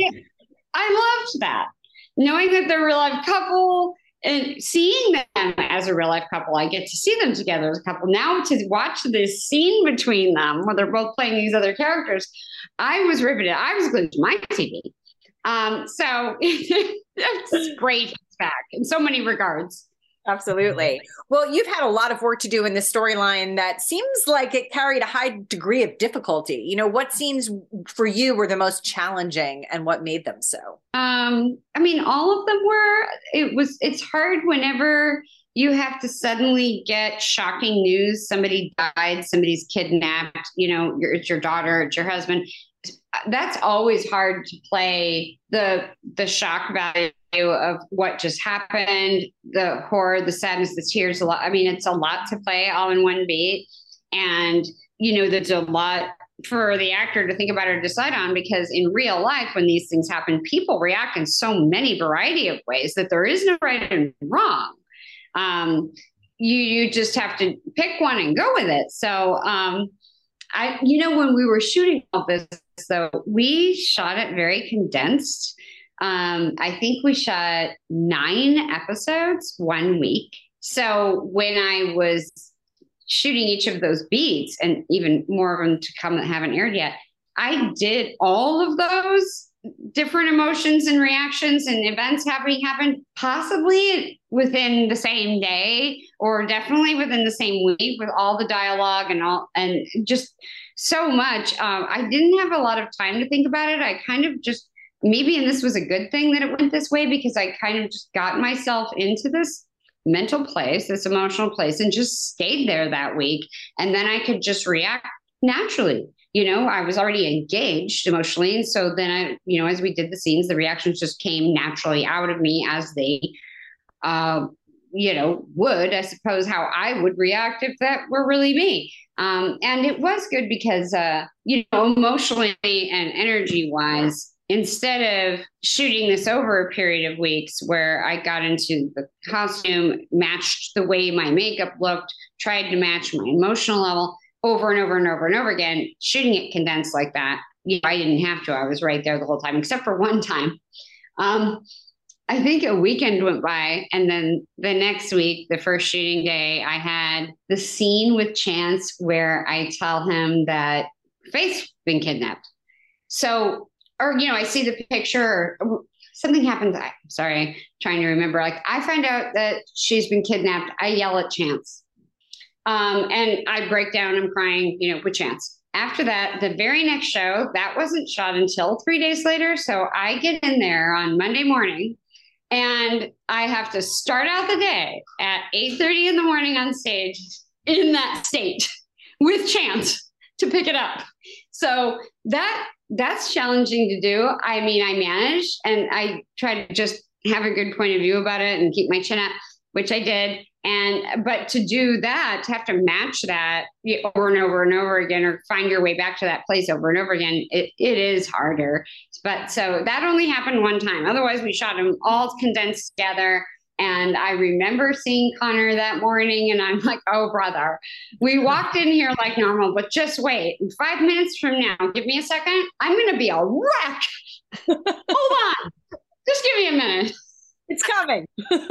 I loved that. Knowing that they're a real life couple and seeing them as a real life couple, I get to see them together as a couple. Now to watch this scene between them where they're both playing these other characters, I was riveted. I was glued to my TV. So it's great. It's back in so many regards. Absolutely. Well, you've had a lot of work to do in this storyline that seems like it carried a high degree of difficulty. What scenes for you were the most challenging and what made them so? All of them were. It's hard whenever you have to suddenly get shocking news. Somebody died, somebody's kidnapped, it's your daughter, it's your husband. That's always hard to play the shock value of what just happened, the horror, the sadness, the tears, a lot. It's a lot to play all in one beat. And, there's a lot for the actor to think about or decide on, because in real life, when these things happen, people react in so many variety of ways that there is no right and wrong. You just have to pick one and go with it. So, when we were shooting all this, so we shot it very condensed. I think we shot 9 episodes 1 week. So when I was shooting each of those beats, and even more of them to come that haven't aired yet, I did all of those different emotions and reactions and events happen possibly within the same day, or definitely within the same week, with all the dialogue and just so much. I didn't have a lot of time to think about it. I kind of just maybe, and this was a good thing that it went this way, because I kind of just got myself into this mental place, this emotional place, and just stayed there that week. And then I could just react naturally. I was already engaged emotionally. And so then as we did the scenes, the reactions just came naturally out of me as they, would, I suppose, how I would react if that were really me. And it was good because, emotionally and energy wise, instead of shooting this over a period of weeks where I got into the costume, matched the way my makeup looked, tried to match my emotional level over and over and over and over again, shooting it condensed like that. I didn't have to. I was right there the whole time, except for one time. I think a weekend went by, and then the next week, the first shooting day, I had the scene with Chance where I tell him that Faith's been kidnapped. So, I see the picture, or something happens. I'm sorry, trying to remember. Like, I find out that she's been kidnapped. I yell at Chance. And I break down, I'm crying, with Chance. After that, the very next show, that wasn't shot until 3 days later. So I get in there on Monday morning, and I have to start out the day at 8:30 in the morning on stage in that state with Chance to pick it up. So that's challenging to do. I mean, I manage, and I try to just have a good point of view about it and keep my chin up, which I did. But to do that, to have to match that over and over and over again, or find your way back to that place over and over again, it is harder. But so that only happened one time. Otherwise, we shot them all condensed together. And I remember seeing Connor that morning, and I'm like, oh, brother, we walked in here like normal, but just wait. 5 minutes from now, give me a second. I'm going to be a wreck. Hold on. Just give me a minute. It's coming.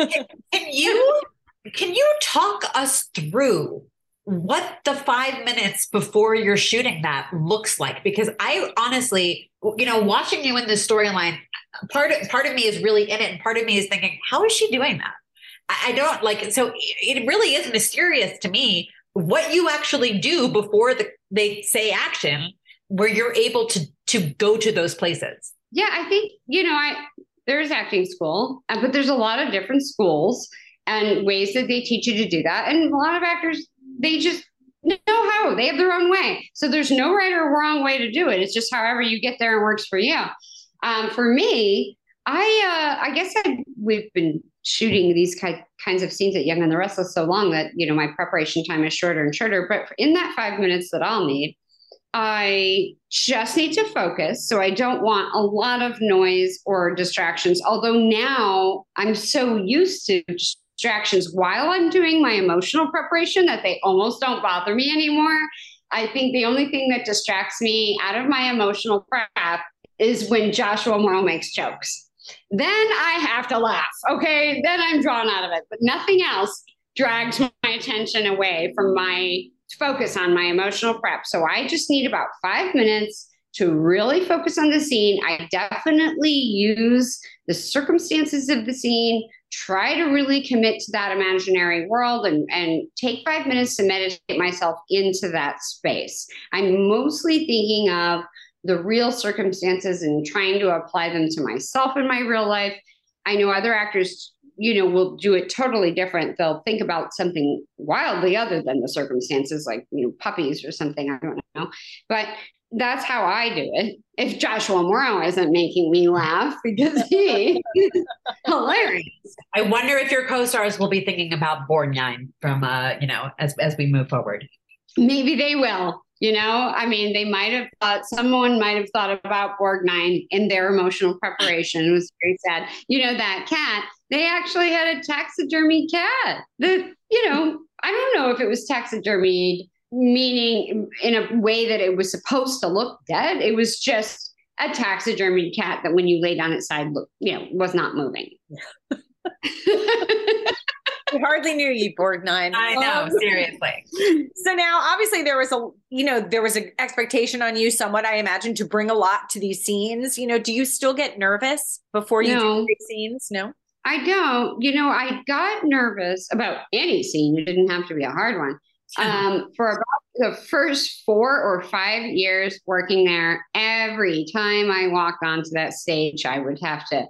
Can you talk us through what the 5 minutes before you're shooting that looks like? Because I honestly, watching you in this storyline, part of me is really in it, and part of me is thinking, how is she doing that? I don't like, so it really is mysterious to me what you actually do before they say action, where you're able to go to those places. Yeah, I think, there's acting school, but there's a lot of different schools and ways that they teach you to do that. And a lot of actors, they just know how. They have their own way. So there's no right or wrong way to do it. It's just however you get there and works for you. For me, I guess we've been shooting these kinds of scenes at Young and the Restless so long that, my preparation time is shorter and shorter. But in that 5 minutes that I'll need, I just need to focus. So I don't want a lot of noise or distractions. Although now I'm so used to distractions while I'm doing my emotional preparation that they almost don't bother me anymore. I think the only thing that distracts me out of my emotional prep is when Joshua Morrow makes jokes. Then I have to laugh. Okay. Then I'm drawn out of it, but nothing else drags my attention away from my focus on my emotional prep. So I just need about 5 minutes to really focus on the scene. I definitely use the circumstances of the scene, try to really commit to that imaginary world, and take 5 minutes to meditate myself into that space. I'm mostly thinking of the real circumstances and trying to apply them to myself in my real life. I know other actors, will do it totally different. They'll think about something wildly other than the circumstances, like, puppies or something. I don't know. But that's how I do it. If Joshua Morrow isn't making me laugh, because he is hilarious. I wonder if your co-stars will be thinking about Borgnine from, as we move forward. Maybe they will. Someone might have thought about Borgnine in their emotional preparation. It was very sad. That cat, they actually had a taxidermied cat that, I don't know if it was taxidermied, meaning in a way that it was supposed to look dead. It was just a taxidermied cat that when you laid on its side, was not moving. We hardly knew you, Borgnine. I know, seriously. So now, obviously, there was an expectation on you, somewhat, I imagine, to bring a lot to these scenes. Do you still get nervous before you do these scenes? No. I don't. You know, I got nervous about any scene. It didn't have to be a hard one. For about the first 4 or 5 years working there, every time I walked onto that stage, I would have to,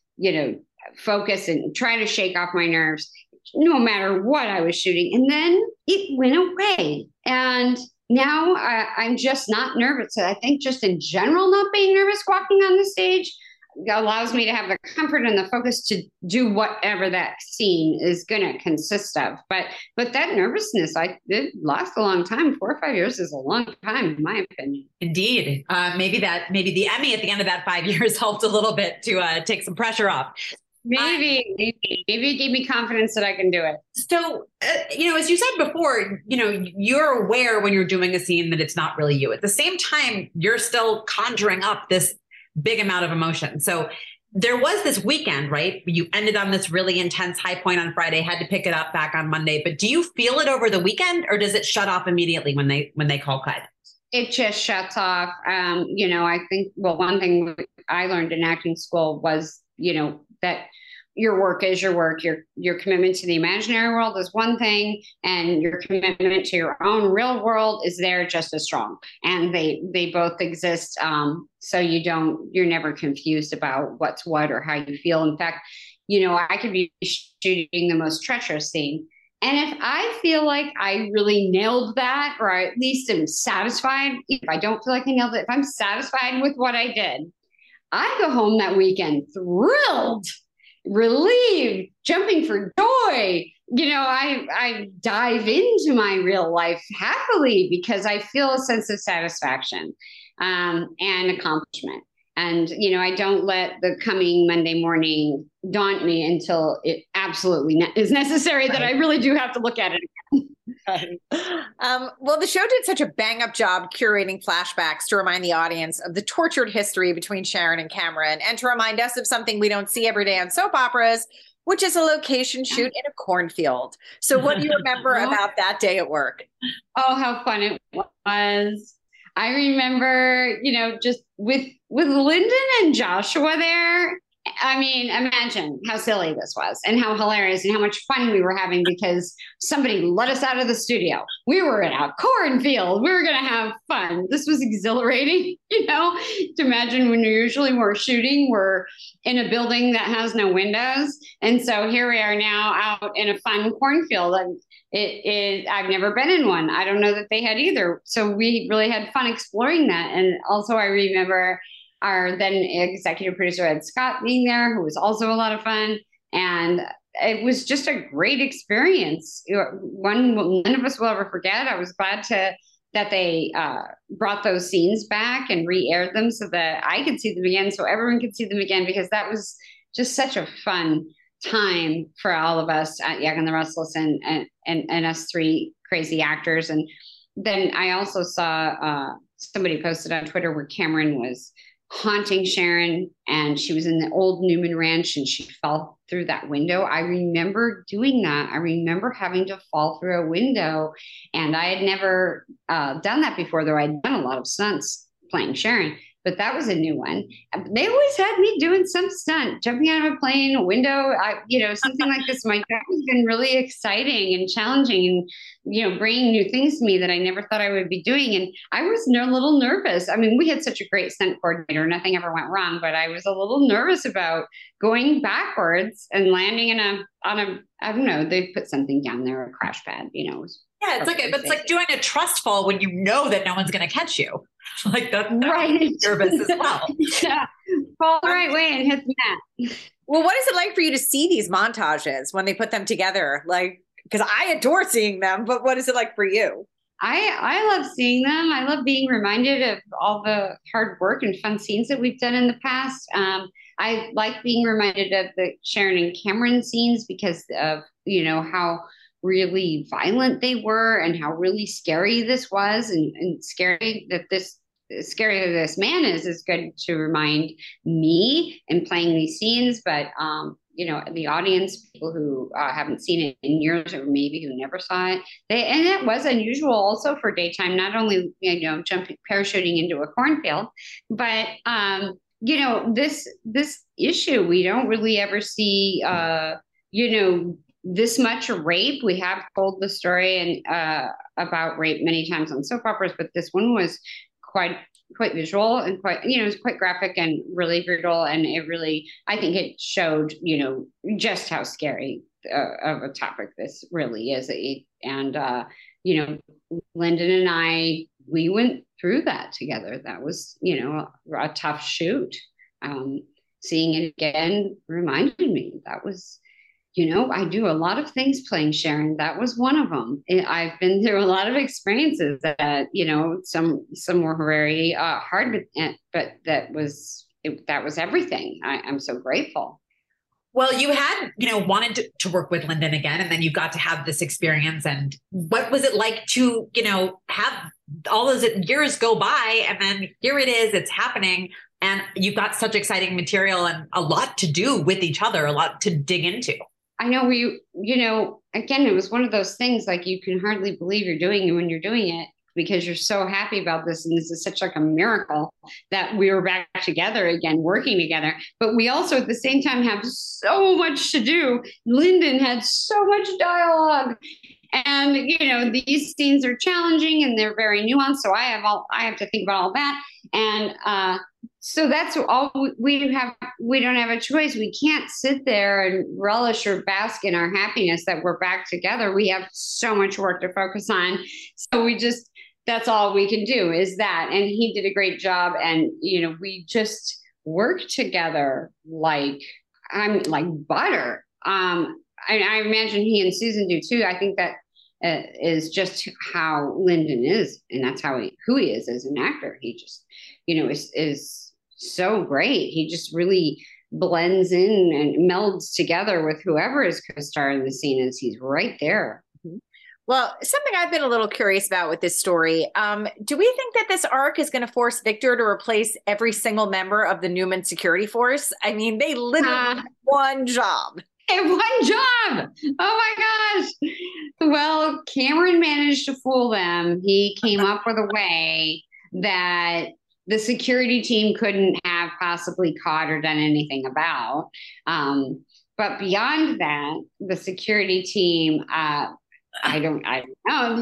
focus and try to shake off my nerves, no matter what I was shooting. And then it went away. And now I'm just not nervous. I think just in general, not being nervous walking on the stage allows me to have the comfort and the focus to do whatever that scene is going to consist of. But that nervousness, it lasts a long time. 4 or 5 years is a long time, in my opinion. Indeed. Maybe the Emmy at the end of that 5 years helped a little bit to take some pressure off. Maybe it gave me confidence that I can do it. So, as you said before, you're aware when you're doing a scene that it's not really you. At the same time, you're still conjuring up this big amount of emotion. So there was this weekend, right? You ended on this really intense high point on Friday, had to pick it up back on Monday. But do you feel it over the weekend, or does it shut off immediately when they call cut? It just shuts off. I think, one thing I learned in acting school was, that your work is your work. Your commitment to the imaginary world is one thing, and your commitment to your own real world is there just as strong. And they both exist. So you're never confused about what's what or how you feel. In fact, I could be shooting the most treacherous scene, and if I feel like I really nailed that, or at least am satisfied, if I don't feel like I nailed it, if I'm satisfied with what I did, I go home that weekend thrilled, relieved, jumping for joy. I dive into my real life happily because I feel a sense of satisfaction and accomplishment. And, I don't let the coming Monday morning daunt me until it absolutely is necessary that I really do have to look at it again. Well, the show did such a bang-up job curating flashbacks to remind the audience of the tortured history between Sharon and Cameron, and to remind us of something we don't see every day on soap operas, which is a location shoot in a cornfield. So what do you remember about that day at work? Oh, how fun it was. I remember, just with Lyndon and Joshua there. I mean, imagine how silly this was and how hilarious and how much fun we were having because somebody let us out of the studio. We were in a cornfield. We were going to have fun. This was exhilarating, to imagine when we're shooting, we're in a building that has no windows. And so here we are now out in a fun cornfield. And I've never been in one. I don't know that they had either. So we really had fun exploring that. And also I remember our then executive producer, Ed Scott, being there, who was also a lot of fun. And it was just a great experience. One none of us will ever forget. I was glad that they brought those scenes back and re-aired them so that I could see them again, so everyone could see them again, because that was just such a fun time for all of us at Young and the Restless and us three crazy actors. And then I also saw somebody posted on Twitter where Cameron was haunting Sharon, and she was in the old Newman Ranch and she fell through that window. I remember doing that. I remember having to fall through a window, and I had never done that before, though I'd done a lot of stunts playing Sharon, but that was a new one. They always had me doing some stunt, jumping out of a plane, a window, something like this. My job has been really exciting and challenging and, bringing new things to me that I never thought I would be doing. And I was a little nervous. I mean, we had such a great stunt coordinator. Nothing ever went wrong, but I was a little nervous about going backwards and landing on a, I don't know, they put something down there, a crash pad, Yeah, it's like doing a trust fall when you know that no one's going to catch you. Like that's right. Nervous as well. Yeah. Fall the right way and hit the mat. Well, what is it like for you to see these montages when they put them together? Like, because I adore seeing them, but what is it like for you? I love seeing them. I love being reminded of all the hard work and fun scenes that we've done in the past. I like being reminded of the Sharon and Cameron scenes because of, how really violent they were and how really scary this was and scary that this man is good to remind me in playing these scenes. But, the audience, people who haven't seen it in years or maybe who never saw it, and it was unusual also for daytime, not only, jumping, parachuting into a cornfield, but, this issue, we don't really ever see, this much rape. We have told the story and about rape many times on soap operas, but this one was quite visual and quite, it was quite graphic and really brutal. And it really, I think it showed, just how scary of a topic this really is. Lyndon and I, we went through that together. That was, a tough shoot. Seeing it again reminded me that was, I do a lot of things playing Sharon. That was one of them. I've been through a lot of experiences that, some were very hard, but that was everything. I'm so grateful. Well, you had, wanted to work with Lyndon again, and then you got to have this experience. And what was it like to, have all those years go by, and then here it is, it's happening, and you've got such exciting material and a lot to do with each other, a lot to dig into. I know again, it was one of those things like you can hardly believe you're doing it when you're doing it, because you're so happy about this. And this is such like a miracle that we were back together again, working together. But we also at the same time have so much to do. Lyndon had so much dialogue. And, these scenes are challenging and they're very nuanced. So I have to think about all that. And so that's all we have. We don't have a choice. We can't sit there and relish or bask in our happiness that we're back together. We have so much work to focus on. So that's all we can do is that. And he did a great job. And, we just worked together like butter. I imagine he and Susan do too. I think that is just how Lyndon is. And that's who he is as an actor. He just, is so great. He just really blends in and melds together with whoever is co-star in the scene as he's right there. Well, something I've been a little curious about with this story, do we think that this arc is going to force Victor to replace every single member of the Newman security force? I mean, they literally have one job. One job. Oh my gosh. Well, Cameron managed to fool them. He came up with a way that the security team couldn't have possibly caught or done anything about. But beyond that, the security team, I don't know,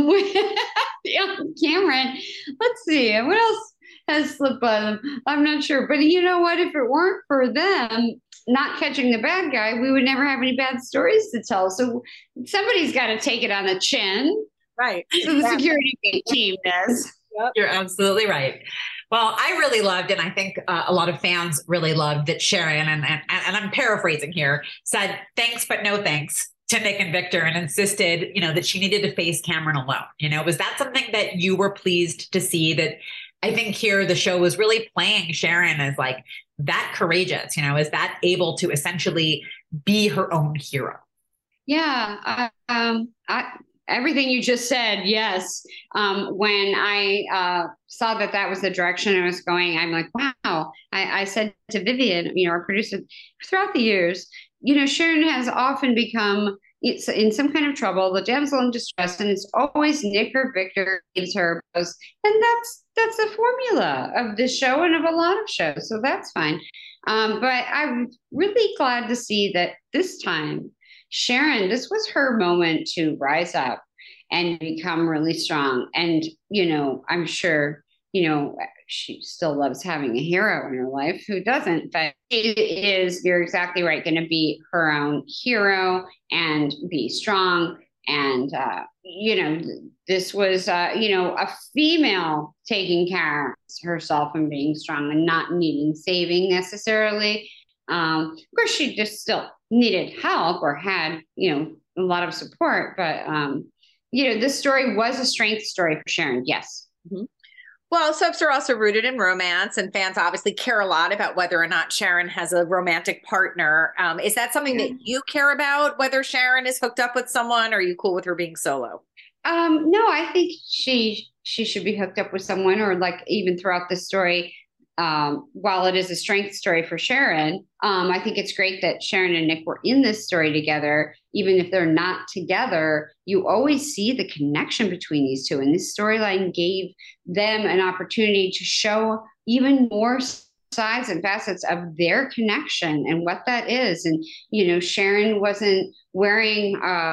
Cameron, let's see, what else has slipped by them? I'm not sure. But you know what? If it weren't for them not catching the bad guy, we would never have any bad stories to tell. So somebody's got to take it on the chin. Right. So the security team does. Yep. You're absolutely right. Well, I really loved, and I think a lot of fans really loved that Sharon, and I'm paraphrasing here, said thanks, but no thanks to Nick and Victor, and insisted, that she needed to face Cameron alone. Was that something that you were pleased to see? That I think here the show was really playing Sharon as like that courageous, is that able to essentially be her own hero? Yeah. Everything you just said, yes. When I saw that was the direction I was going, I'm like, wow. I said to Vivian, our producer, throughout the years, Sharon has often become in some kind of trouble, the damsel in distress, and it's always Nick or Victor gives her a rose. And that's the formula of this show and of a lot of shows. So that's fine. But I'm really glad to see that this time, Sharon, this was her moment to rise up and become really strong. And, I'm sure, she still loves having a hero in her life. Who doesn't? But you're exactly right, going to be her own hero and be strong. And, this was, a female taking care of herself and being strong and not needing saving necessarily. Of course, she just still needed help or had, a lot of support. But, this story was a strength story for Sharon. Yes. Mm-hmm. Well, soaps are also rooted in romance, and fans obviously care a lot about whether or not Sharon has a romantic partner. Is that something that you care about, whether Sharon is hooked up with someone, or are you cool with her being solo? No, I think she should be hooked up with someone, or like even throughout the story, while it is a strength story for Sharon, I think it's great that Sharon and Nick were in this story together. Even if they're not together, you always see the connection between these two. And this storyline gave them an opportunity to show even more sides and facets of their connection and what that is. And, Sharon wasn't wearing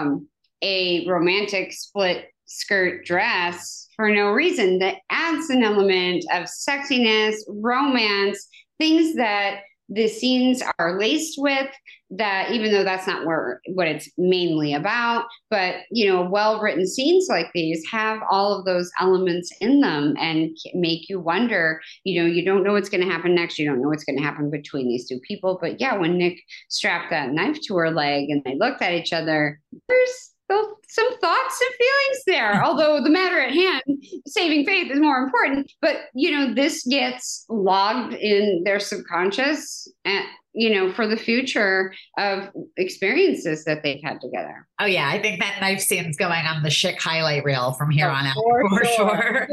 a romantic split skirt dress for no reason. That adds an element of sexiness, romance, things that the scenes are laced with, that even though that's not what it's mainly about, but well-written scenes like these have all of those elements in them and make you wonder. You don't know what's going to happen next. You don't know what's going to happen between these two people. But yeah, when Nick strapped that knife to her leg and they looked at each other, there's some thoughts and feelings there, although the matter at hand, saving faith, is more important. But, this gets logged in their subconscious and, for the future of experiences that they've had together. Oh, yeah. I think that knife scene's going on the Schick highlight reel from here on out. For sure.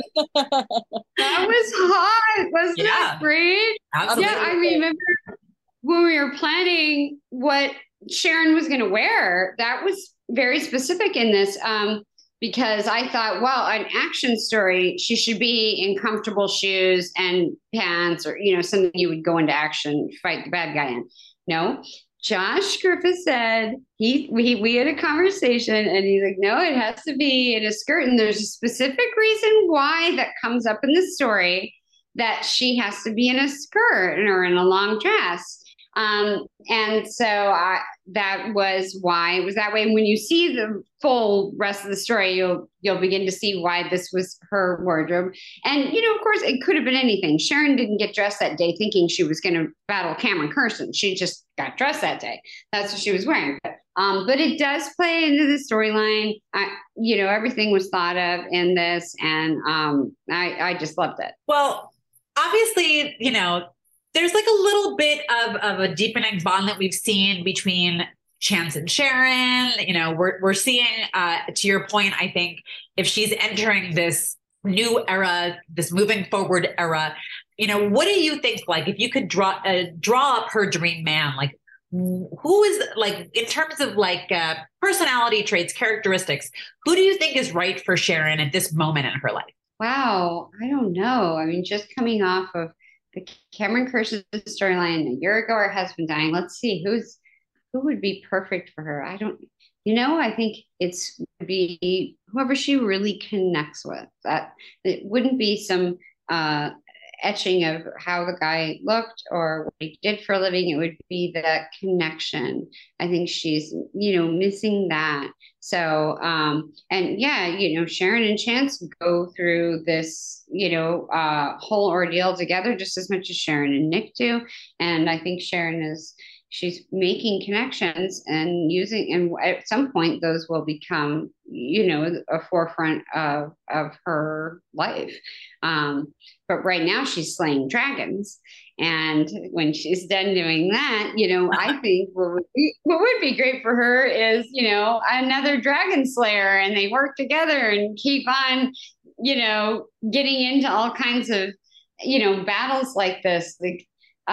That was hot. Wasn't that great? Absolutely. Yeah, I remember when we were planning what Sharon was going to wear, that was very specific in this, because I thought, well, an action story, she should be in comfortable shoes and pants, or something you would go into action, fight the bad guy in. No, Josh Griffith said we had a conversation, and he's like, no, it has to be in a skirt, and there's a specific reason why that comes up in the story, that she has to be in a skirt or in a long dress. And so that was why it was that way. And when you see the full rest of the story, you'll begin to see why this was her wardrobe. And, of course, it could have been anything. Sharon didn't get dressed that day thinking she was going to battle Cameron Kirsten. She just got dressed that day. That's what she was wearing. But it does play into the storyline. Everything was thought of in this, and I just loved it. Well, obviously, there's like a little bit of a deepening bond that we've seen between Chance and Sharon. We're seeing, to your point, I think if she's entering this new era, this moving forward era, what do you think, like, if you could draw up her dream man, like, who is, like, in terms of like personality traits, characteristics, who do you think is right for Sharon at this moment in her life? Wow. I don't know. I mean, just coming off of the Cameron Kirsten storyline, a year ago, her husband dying. Let's see who would be perfect for her. I don't, I think it's would be whoever she really connects with. That it wouldn't be some etching of how the guy looked or what he did for a living. It would be that connection. I think she's, missing that. So, and yeah, Sharon and Chance go through this, whole ordeal together just as much as Sharon and Nick do. And I think she's making connections and at some point those will become, a forefront of her life. But right now she's slaying dragons. And when she's done doing that, I think what would be great for her is, another dragon slayer, and they work together and keep on, getting into all kinds of, battles like this. Like,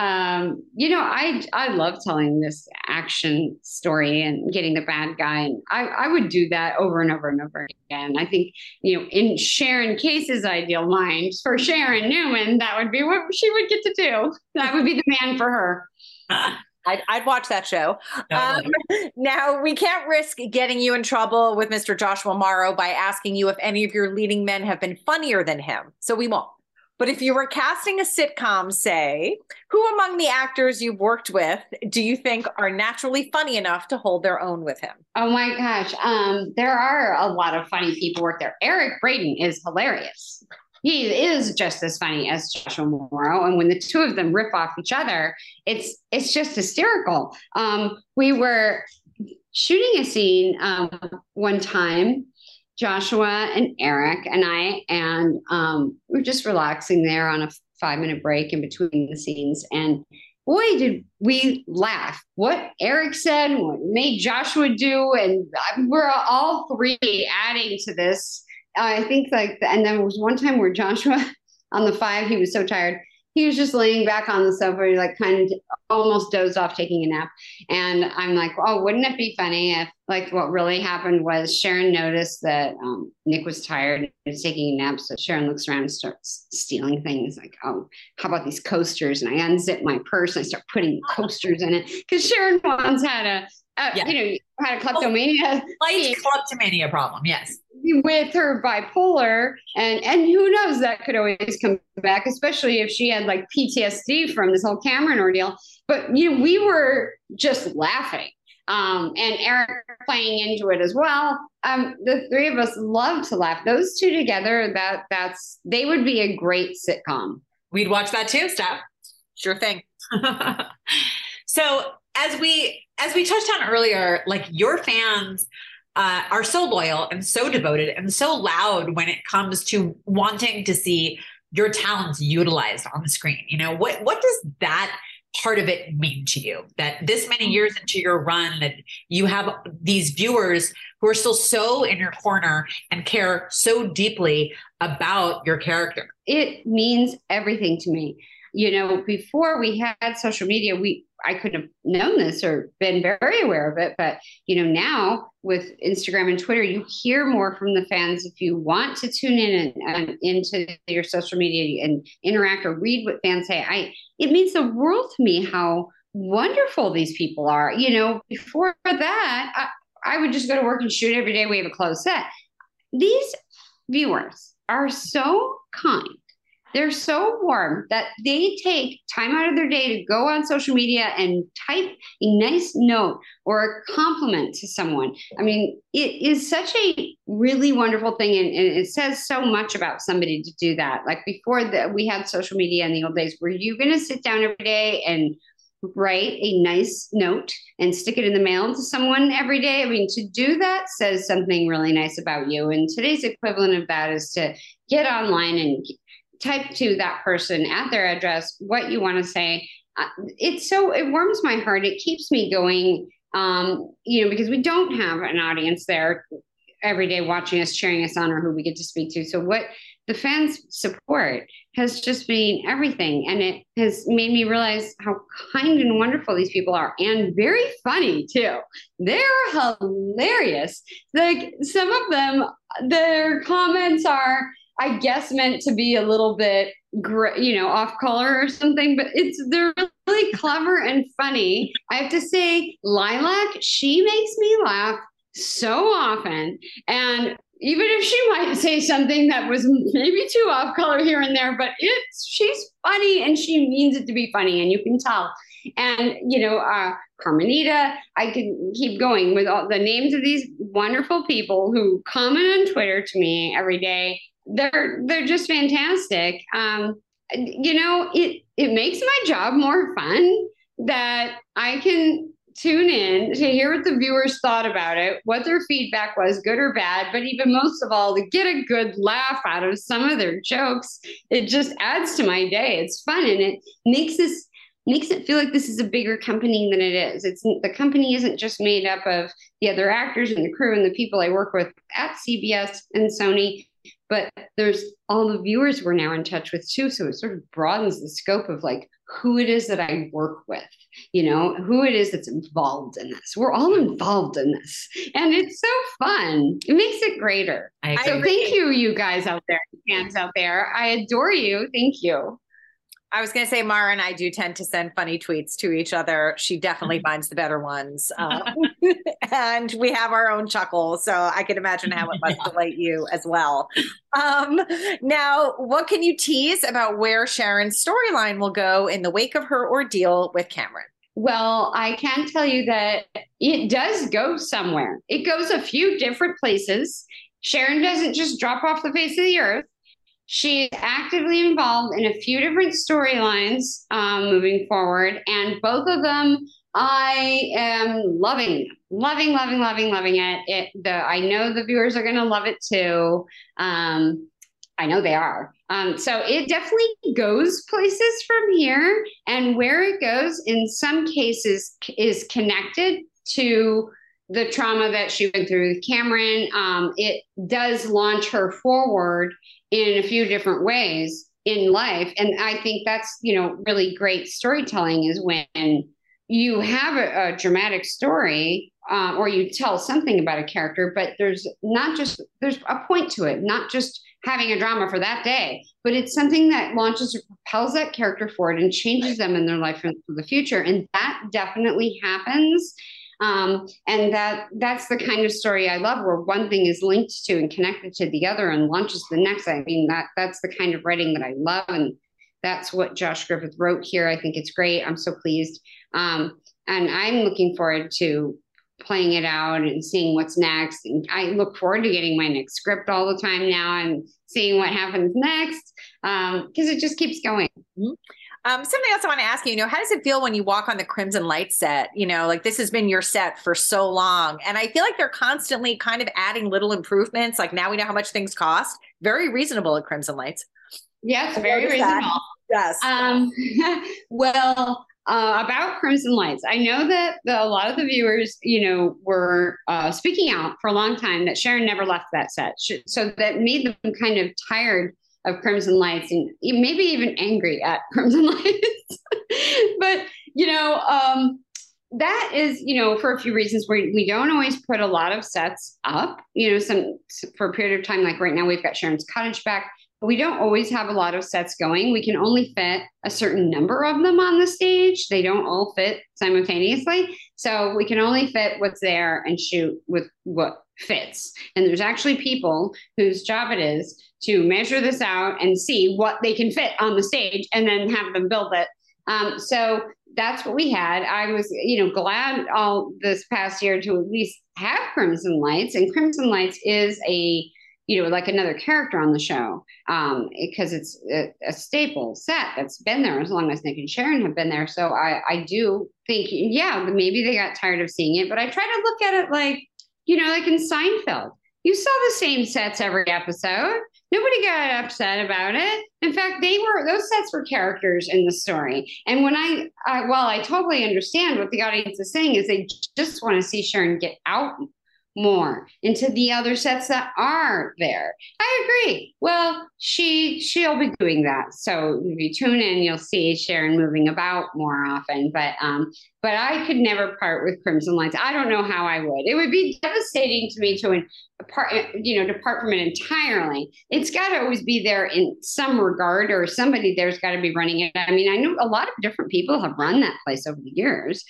I love telling this action story and getting the bad guy. And I would do that over and over and over again. I think, in Sharon Case's ideal mind, for Sharon Newman, that would be what she would get to do. That would be the man for her. I'd watch that show. Now, we can't risk getting you in trouble with Mr. Joshua Morrow by asking you if any of your leading men have been funnier than him. So we won't. But if you were casting a sitcom, say, who among the actors you've worked with do you think are naturally funny enough to hold their own with him? Oh my gosh. There are a lot of funny people work there. Eric Braeden is hilarious. He is just as funny as Joshua Morrow. And when the two of them rip off each other, it's just hysterical. We were shooting a scene one time, Joshua and Eric and I, and we're just relaxing there on a 5-minute break in between the scenes. And boy, did we laugh. What Eric said, what made Joshua do, and we're all three adding to this. I think and there was one time where Joshua on the 5, he was so tired. he was just laying back on the sofa, like kind of almost dozed off taking a nap. And I'm like, oh, wouldn't it be funny if like what really happened was Sharon noticed that Nick was tired and was taking a nap. So Sharon looks around and starts stealing things like, oh, how about these coasters? And I unzip my purse and I start putting coasters in it. Because Sharon once had had a kleptomania. Light kleptomania problem, yes. With her bipolar, and who knows, that could always come back, especially if she had like PTSD from this whole Cameron ordeal. But we were just laughing, and Eric playing into it as well. The three of us love to laugh. Those two together, they would be a great sitcom. We'd watch that too, Steph. Sure thing. So as we touched on earlier, like your fans are so loyal and so devoted and so loud when it comes to wanting to see your talents utilized on the screen. What does that part of it mean to you, that this many years into your run, that you have these viewers who are still so in your corner and care so deeply about your character? It means everything to me. Before we had social media, I could have known this or been very aware of it. But, now with Instagram and Twitter, you hear more from the fans. If you want to tune in and into your social media and interact or read what fans say, it means the world to me how wonderful these people are. Before that, I would just go to work and shoot every day. We have a closed set. These viewers are so kind. They're so warm that they take time out of their day to go on social media and type a nice note or a compliment to someone. I mean, it is such a really wonderful thing. And it says so much about somebody to do that. Like before we had social media in the old days, were you going to sit down every day and write a nice note and stick it in the mail to someone every day? I mean, to do that says something really nice about you. And today's equivalent of that is to get online and type to that person at their address what you want to say. It warms my heart. It keeps me going, because we don't have an audience there every day watching us, cheering us on, or who we get to speak to. So what the fans support has just been everything. And it has made me realize how kind and wonderful these people are, and very funny too. They're hilarious. Like some of them, their comments are, I guess, meant to be a little bit, off color or something, but they're really clever and funny. I have to say, Lilac, she makes me laugh so often. And even if she might say something that was maybe too off color here and there, but she's funny and she means it to be funny, and you can tell. And, Carmenita, I can keep going with all the names of these wonderful people who comment on Twitter to me every day. They're just fantastic. It makes my job more fun that I can tune in to hear what the viewers thought about it, what their feedback was, good or bad, but even most of all, to get a good laugh out of some of their jokes. It just adds to my day. It's fun, and it makes it feel like this is a bigger company than it is. The company isn't just made up of the other actors and the crew and the people I work with at CBS and Sony, but there's all the viewers we're now in touch with too. So it sort of broadens the scope of like who it is that I work with, who it is that's involved in this. We're all involved in this, and it's so fun. It makes it greater. So thank you, you guys out there, fans out there. I adore you. Thank you. I was going to say, Mara and I do tend to send funny tweets to each other. She definitely finds the better ones. And we have our own chuckle. So I can imagine how it must delight you as well. Now, what can you tease about where Sharon's storyline will go in the wake of her ordeal with Cameron? Well, I can tell you that it does go somewhere. It goes a few different places. Sharon doesn't just drop off the face of the earth. She's actively involved in a few different storylines moving forward, and both of them I am loving it. I know the viewers are going to love it too. I know they are. So it definitely goes places from here, and where it goes in some cases is connected to the trauma that she went through with Cameron. It does launch her forward in a few different ways. in life. And I think that's, really great storytelling is when you have a dramatic story, or you tell something about a character, but there's a point to it, not just having a drama for that day, but it's something that launches or propels that character forward and changes them in their life for the future. And that definitely happens. And that's the kind of story I love, where one thing is linked to and connected to the other and launches the next. I mean, that's the kind of writing that I love. And that's what Josh Griffith wrote here. I think it's great. I'm so pleased. And I'm looking forward to playing it out and seeing what's next. And I look forward to getting my next script all the time now and seeing what happens next, because it just keeps going. Mm-hmm. Something else I want to ask you, how does it feel when you walk on the Crimson Lights set? Like this has been your set for so long. And I feel like they're constantly kind of adding little improvements. Like now we know how much things cost. Very reasonable at Crimson Lights. Yes, very reasonable. Yes. Well, about Crimson Lights, I know that a lot of the viewers, were speaking out for a long time that Sharon never left that set. So that made them kind of tired of Crimson Lights and maybe even angry at Crimson Lights. But, that is, for a few reasons where we don't always put a lot of sets up, for a period of time. Like right now we've got Sharon's cottage back. We don't always have a lot of sets going. We can only fit a certain number of them on the stage. They don't all fit simultaneously. So we can only fit what's there and shoot with what fits. And there's actually people whose job it is to measure this out and see what they can fit on the stage and then have them build it. So that's what we had. I was, glad all this past year to at least have Crimson Lights. And Crimson Lights is like another character on the show, because it's a staple set that's been there as long as Nick and Sharon have been there. So I do think, maybe they got tired of seeing it, but I try to look at it like, like in Seinfeld, you saw the same sets every episode. Nobody got upset about it. In fact, those sets were characters in the story. And when I totally understand what the audience is saying is they just want to see Sharon get out more into the other sets that are there. I agree. Well, she'll be doing that. So if you tune in, you'll see Sharon moving about more often. But I could never part with Crimson Lights. I don't know how I would. It would be devastating to me to depart from it entirely. It's got to always be there in some regard, or somebody there's got to be running it. I mean, I know a lot of different people have run that place over the years.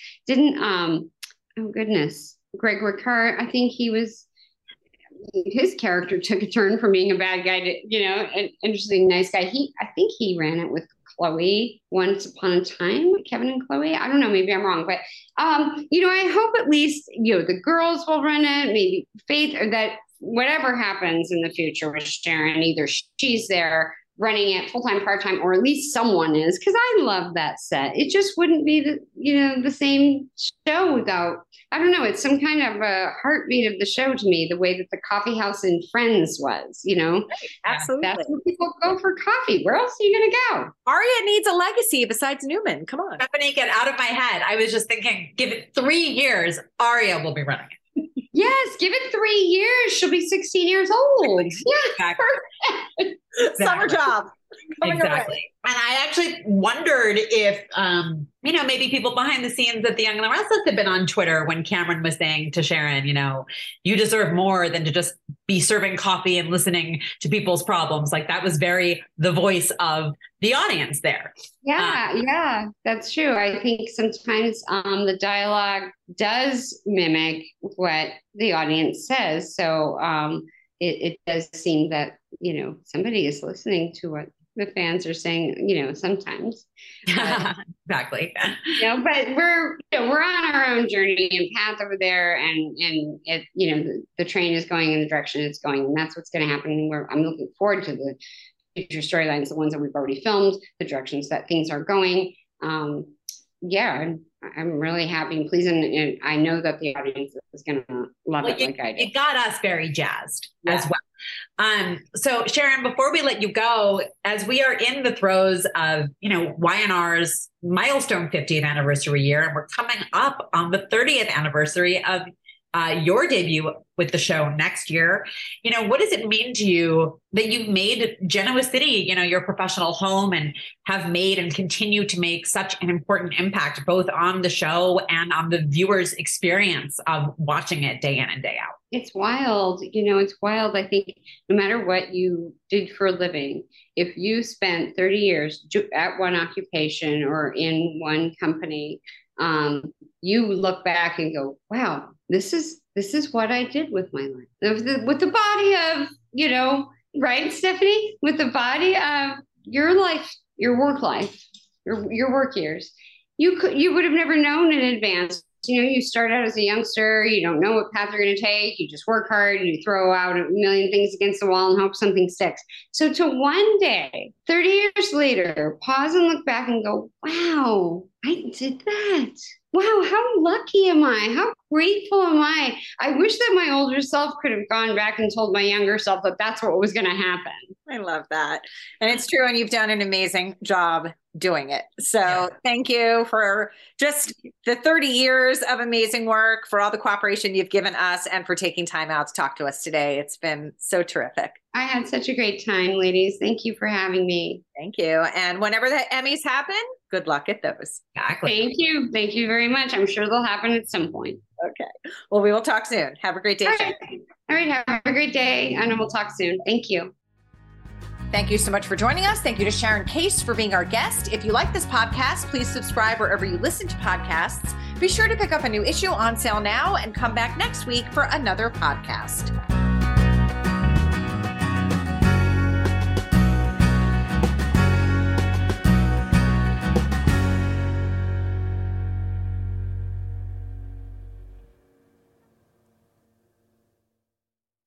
Greg Ricard, I think his character took a turn from being a bad guy to, an interesting, nice guy. I think he ran it with Chloe once upon a time, Kevin and Chloe. I don't know, maybe I'm wrong, but, I hope at least, the girls will run it, maybe Faith, or that whatever happens in the future with Sharon, either she's there running it full-time, part-time, or at least someone is, because I love that set. It just wouldn't be the same show without, I don't know, it's some kind of a heartbeat of the show to me, the way that the coffee house in Friends was, Absolutely. That's where people go for coffee. Where else are you going to go? Aria needs a legacy besides Newman. Come on. Stephanie, get out of my head. I was just thinking, give it 3 years, Aria will be running it. Yes, give it 3 years. She'll be 16 years old. Yeah, exactly. Summer job. Exactly. And I actually wondered if, maybe people behind the scenes at The Young and the Restless had been on Twitter when Cameron was saying to Sharon, you deserve more than to just be serving coffee and listening to people's problems. Like that was very the voice of the audience there. Yeah, that's true. I think sometimes the dialogue does mimic what the audience says. So it does seem that, somebody is listening to what the fans are saying, sometimes. Exactly. But we're on our own journey and path over there, and it, the train is going in the direction it's going, and that's what's going to happen. I'm looking forward to the future storylines, the ones that we've already filmed, the directions that things are going. I'm really happy and pleased, and I know that the audience is going to love it like I do. It got us very jazzed as well. So Sharon, before we let you go, as we are in the throes of, YNR's milestone 50th anniversary year, and we're coming up on the 30th anniversary of your debut with the show next year. What does it mean to you that you've made Genoa City, your professional home, and have made and continue to make such an important impact both on the show and on the viewer's experience of watching it day in and day out? It's wild. It's wild. I think no matter what you did for a living, if you spent 30 years at one occupation or in one company, you look back and go, wow, this is what I did with my life. With the body of, right, Stephanie? With the body of your life, your work life, your work years. You would have never known in advance. You start out as a youngster, you don't know what path you're going to take. You just work hard, you throw out a million things against the wall and hope something sticks. So to one day, 30 years later, pause and look back and go, wow, I did that. Wow, how lucky am I? How grateful am I? I wish that my older self could have gone back and told my younger self that that's what was going to happen. I love that. And it's true. And you've done an amazing job doing it. So Thank you for just the 30 years of amazing work, for all the cooperation you've given us, and for taking time out to talk to us today. It's been so terrific. I had such a great time, ladies. Thank you for having me. Thank you. And whenever the Emmys happen, good luck at those. Exactly. Thank you. Thank you very much. I'm sure they'll happen at some point. Okay. Well, we will talk soon. Have a great day. All right. Have a great day. And we'll talk soon. Thank you. Thank you so much for joining us. Thank you to Sharon Case for being our guest. If you like this podcast, please subscribe wherever you listen to podcasts. Be sure to pick up a new issue on sale now and come back next week for another podcast.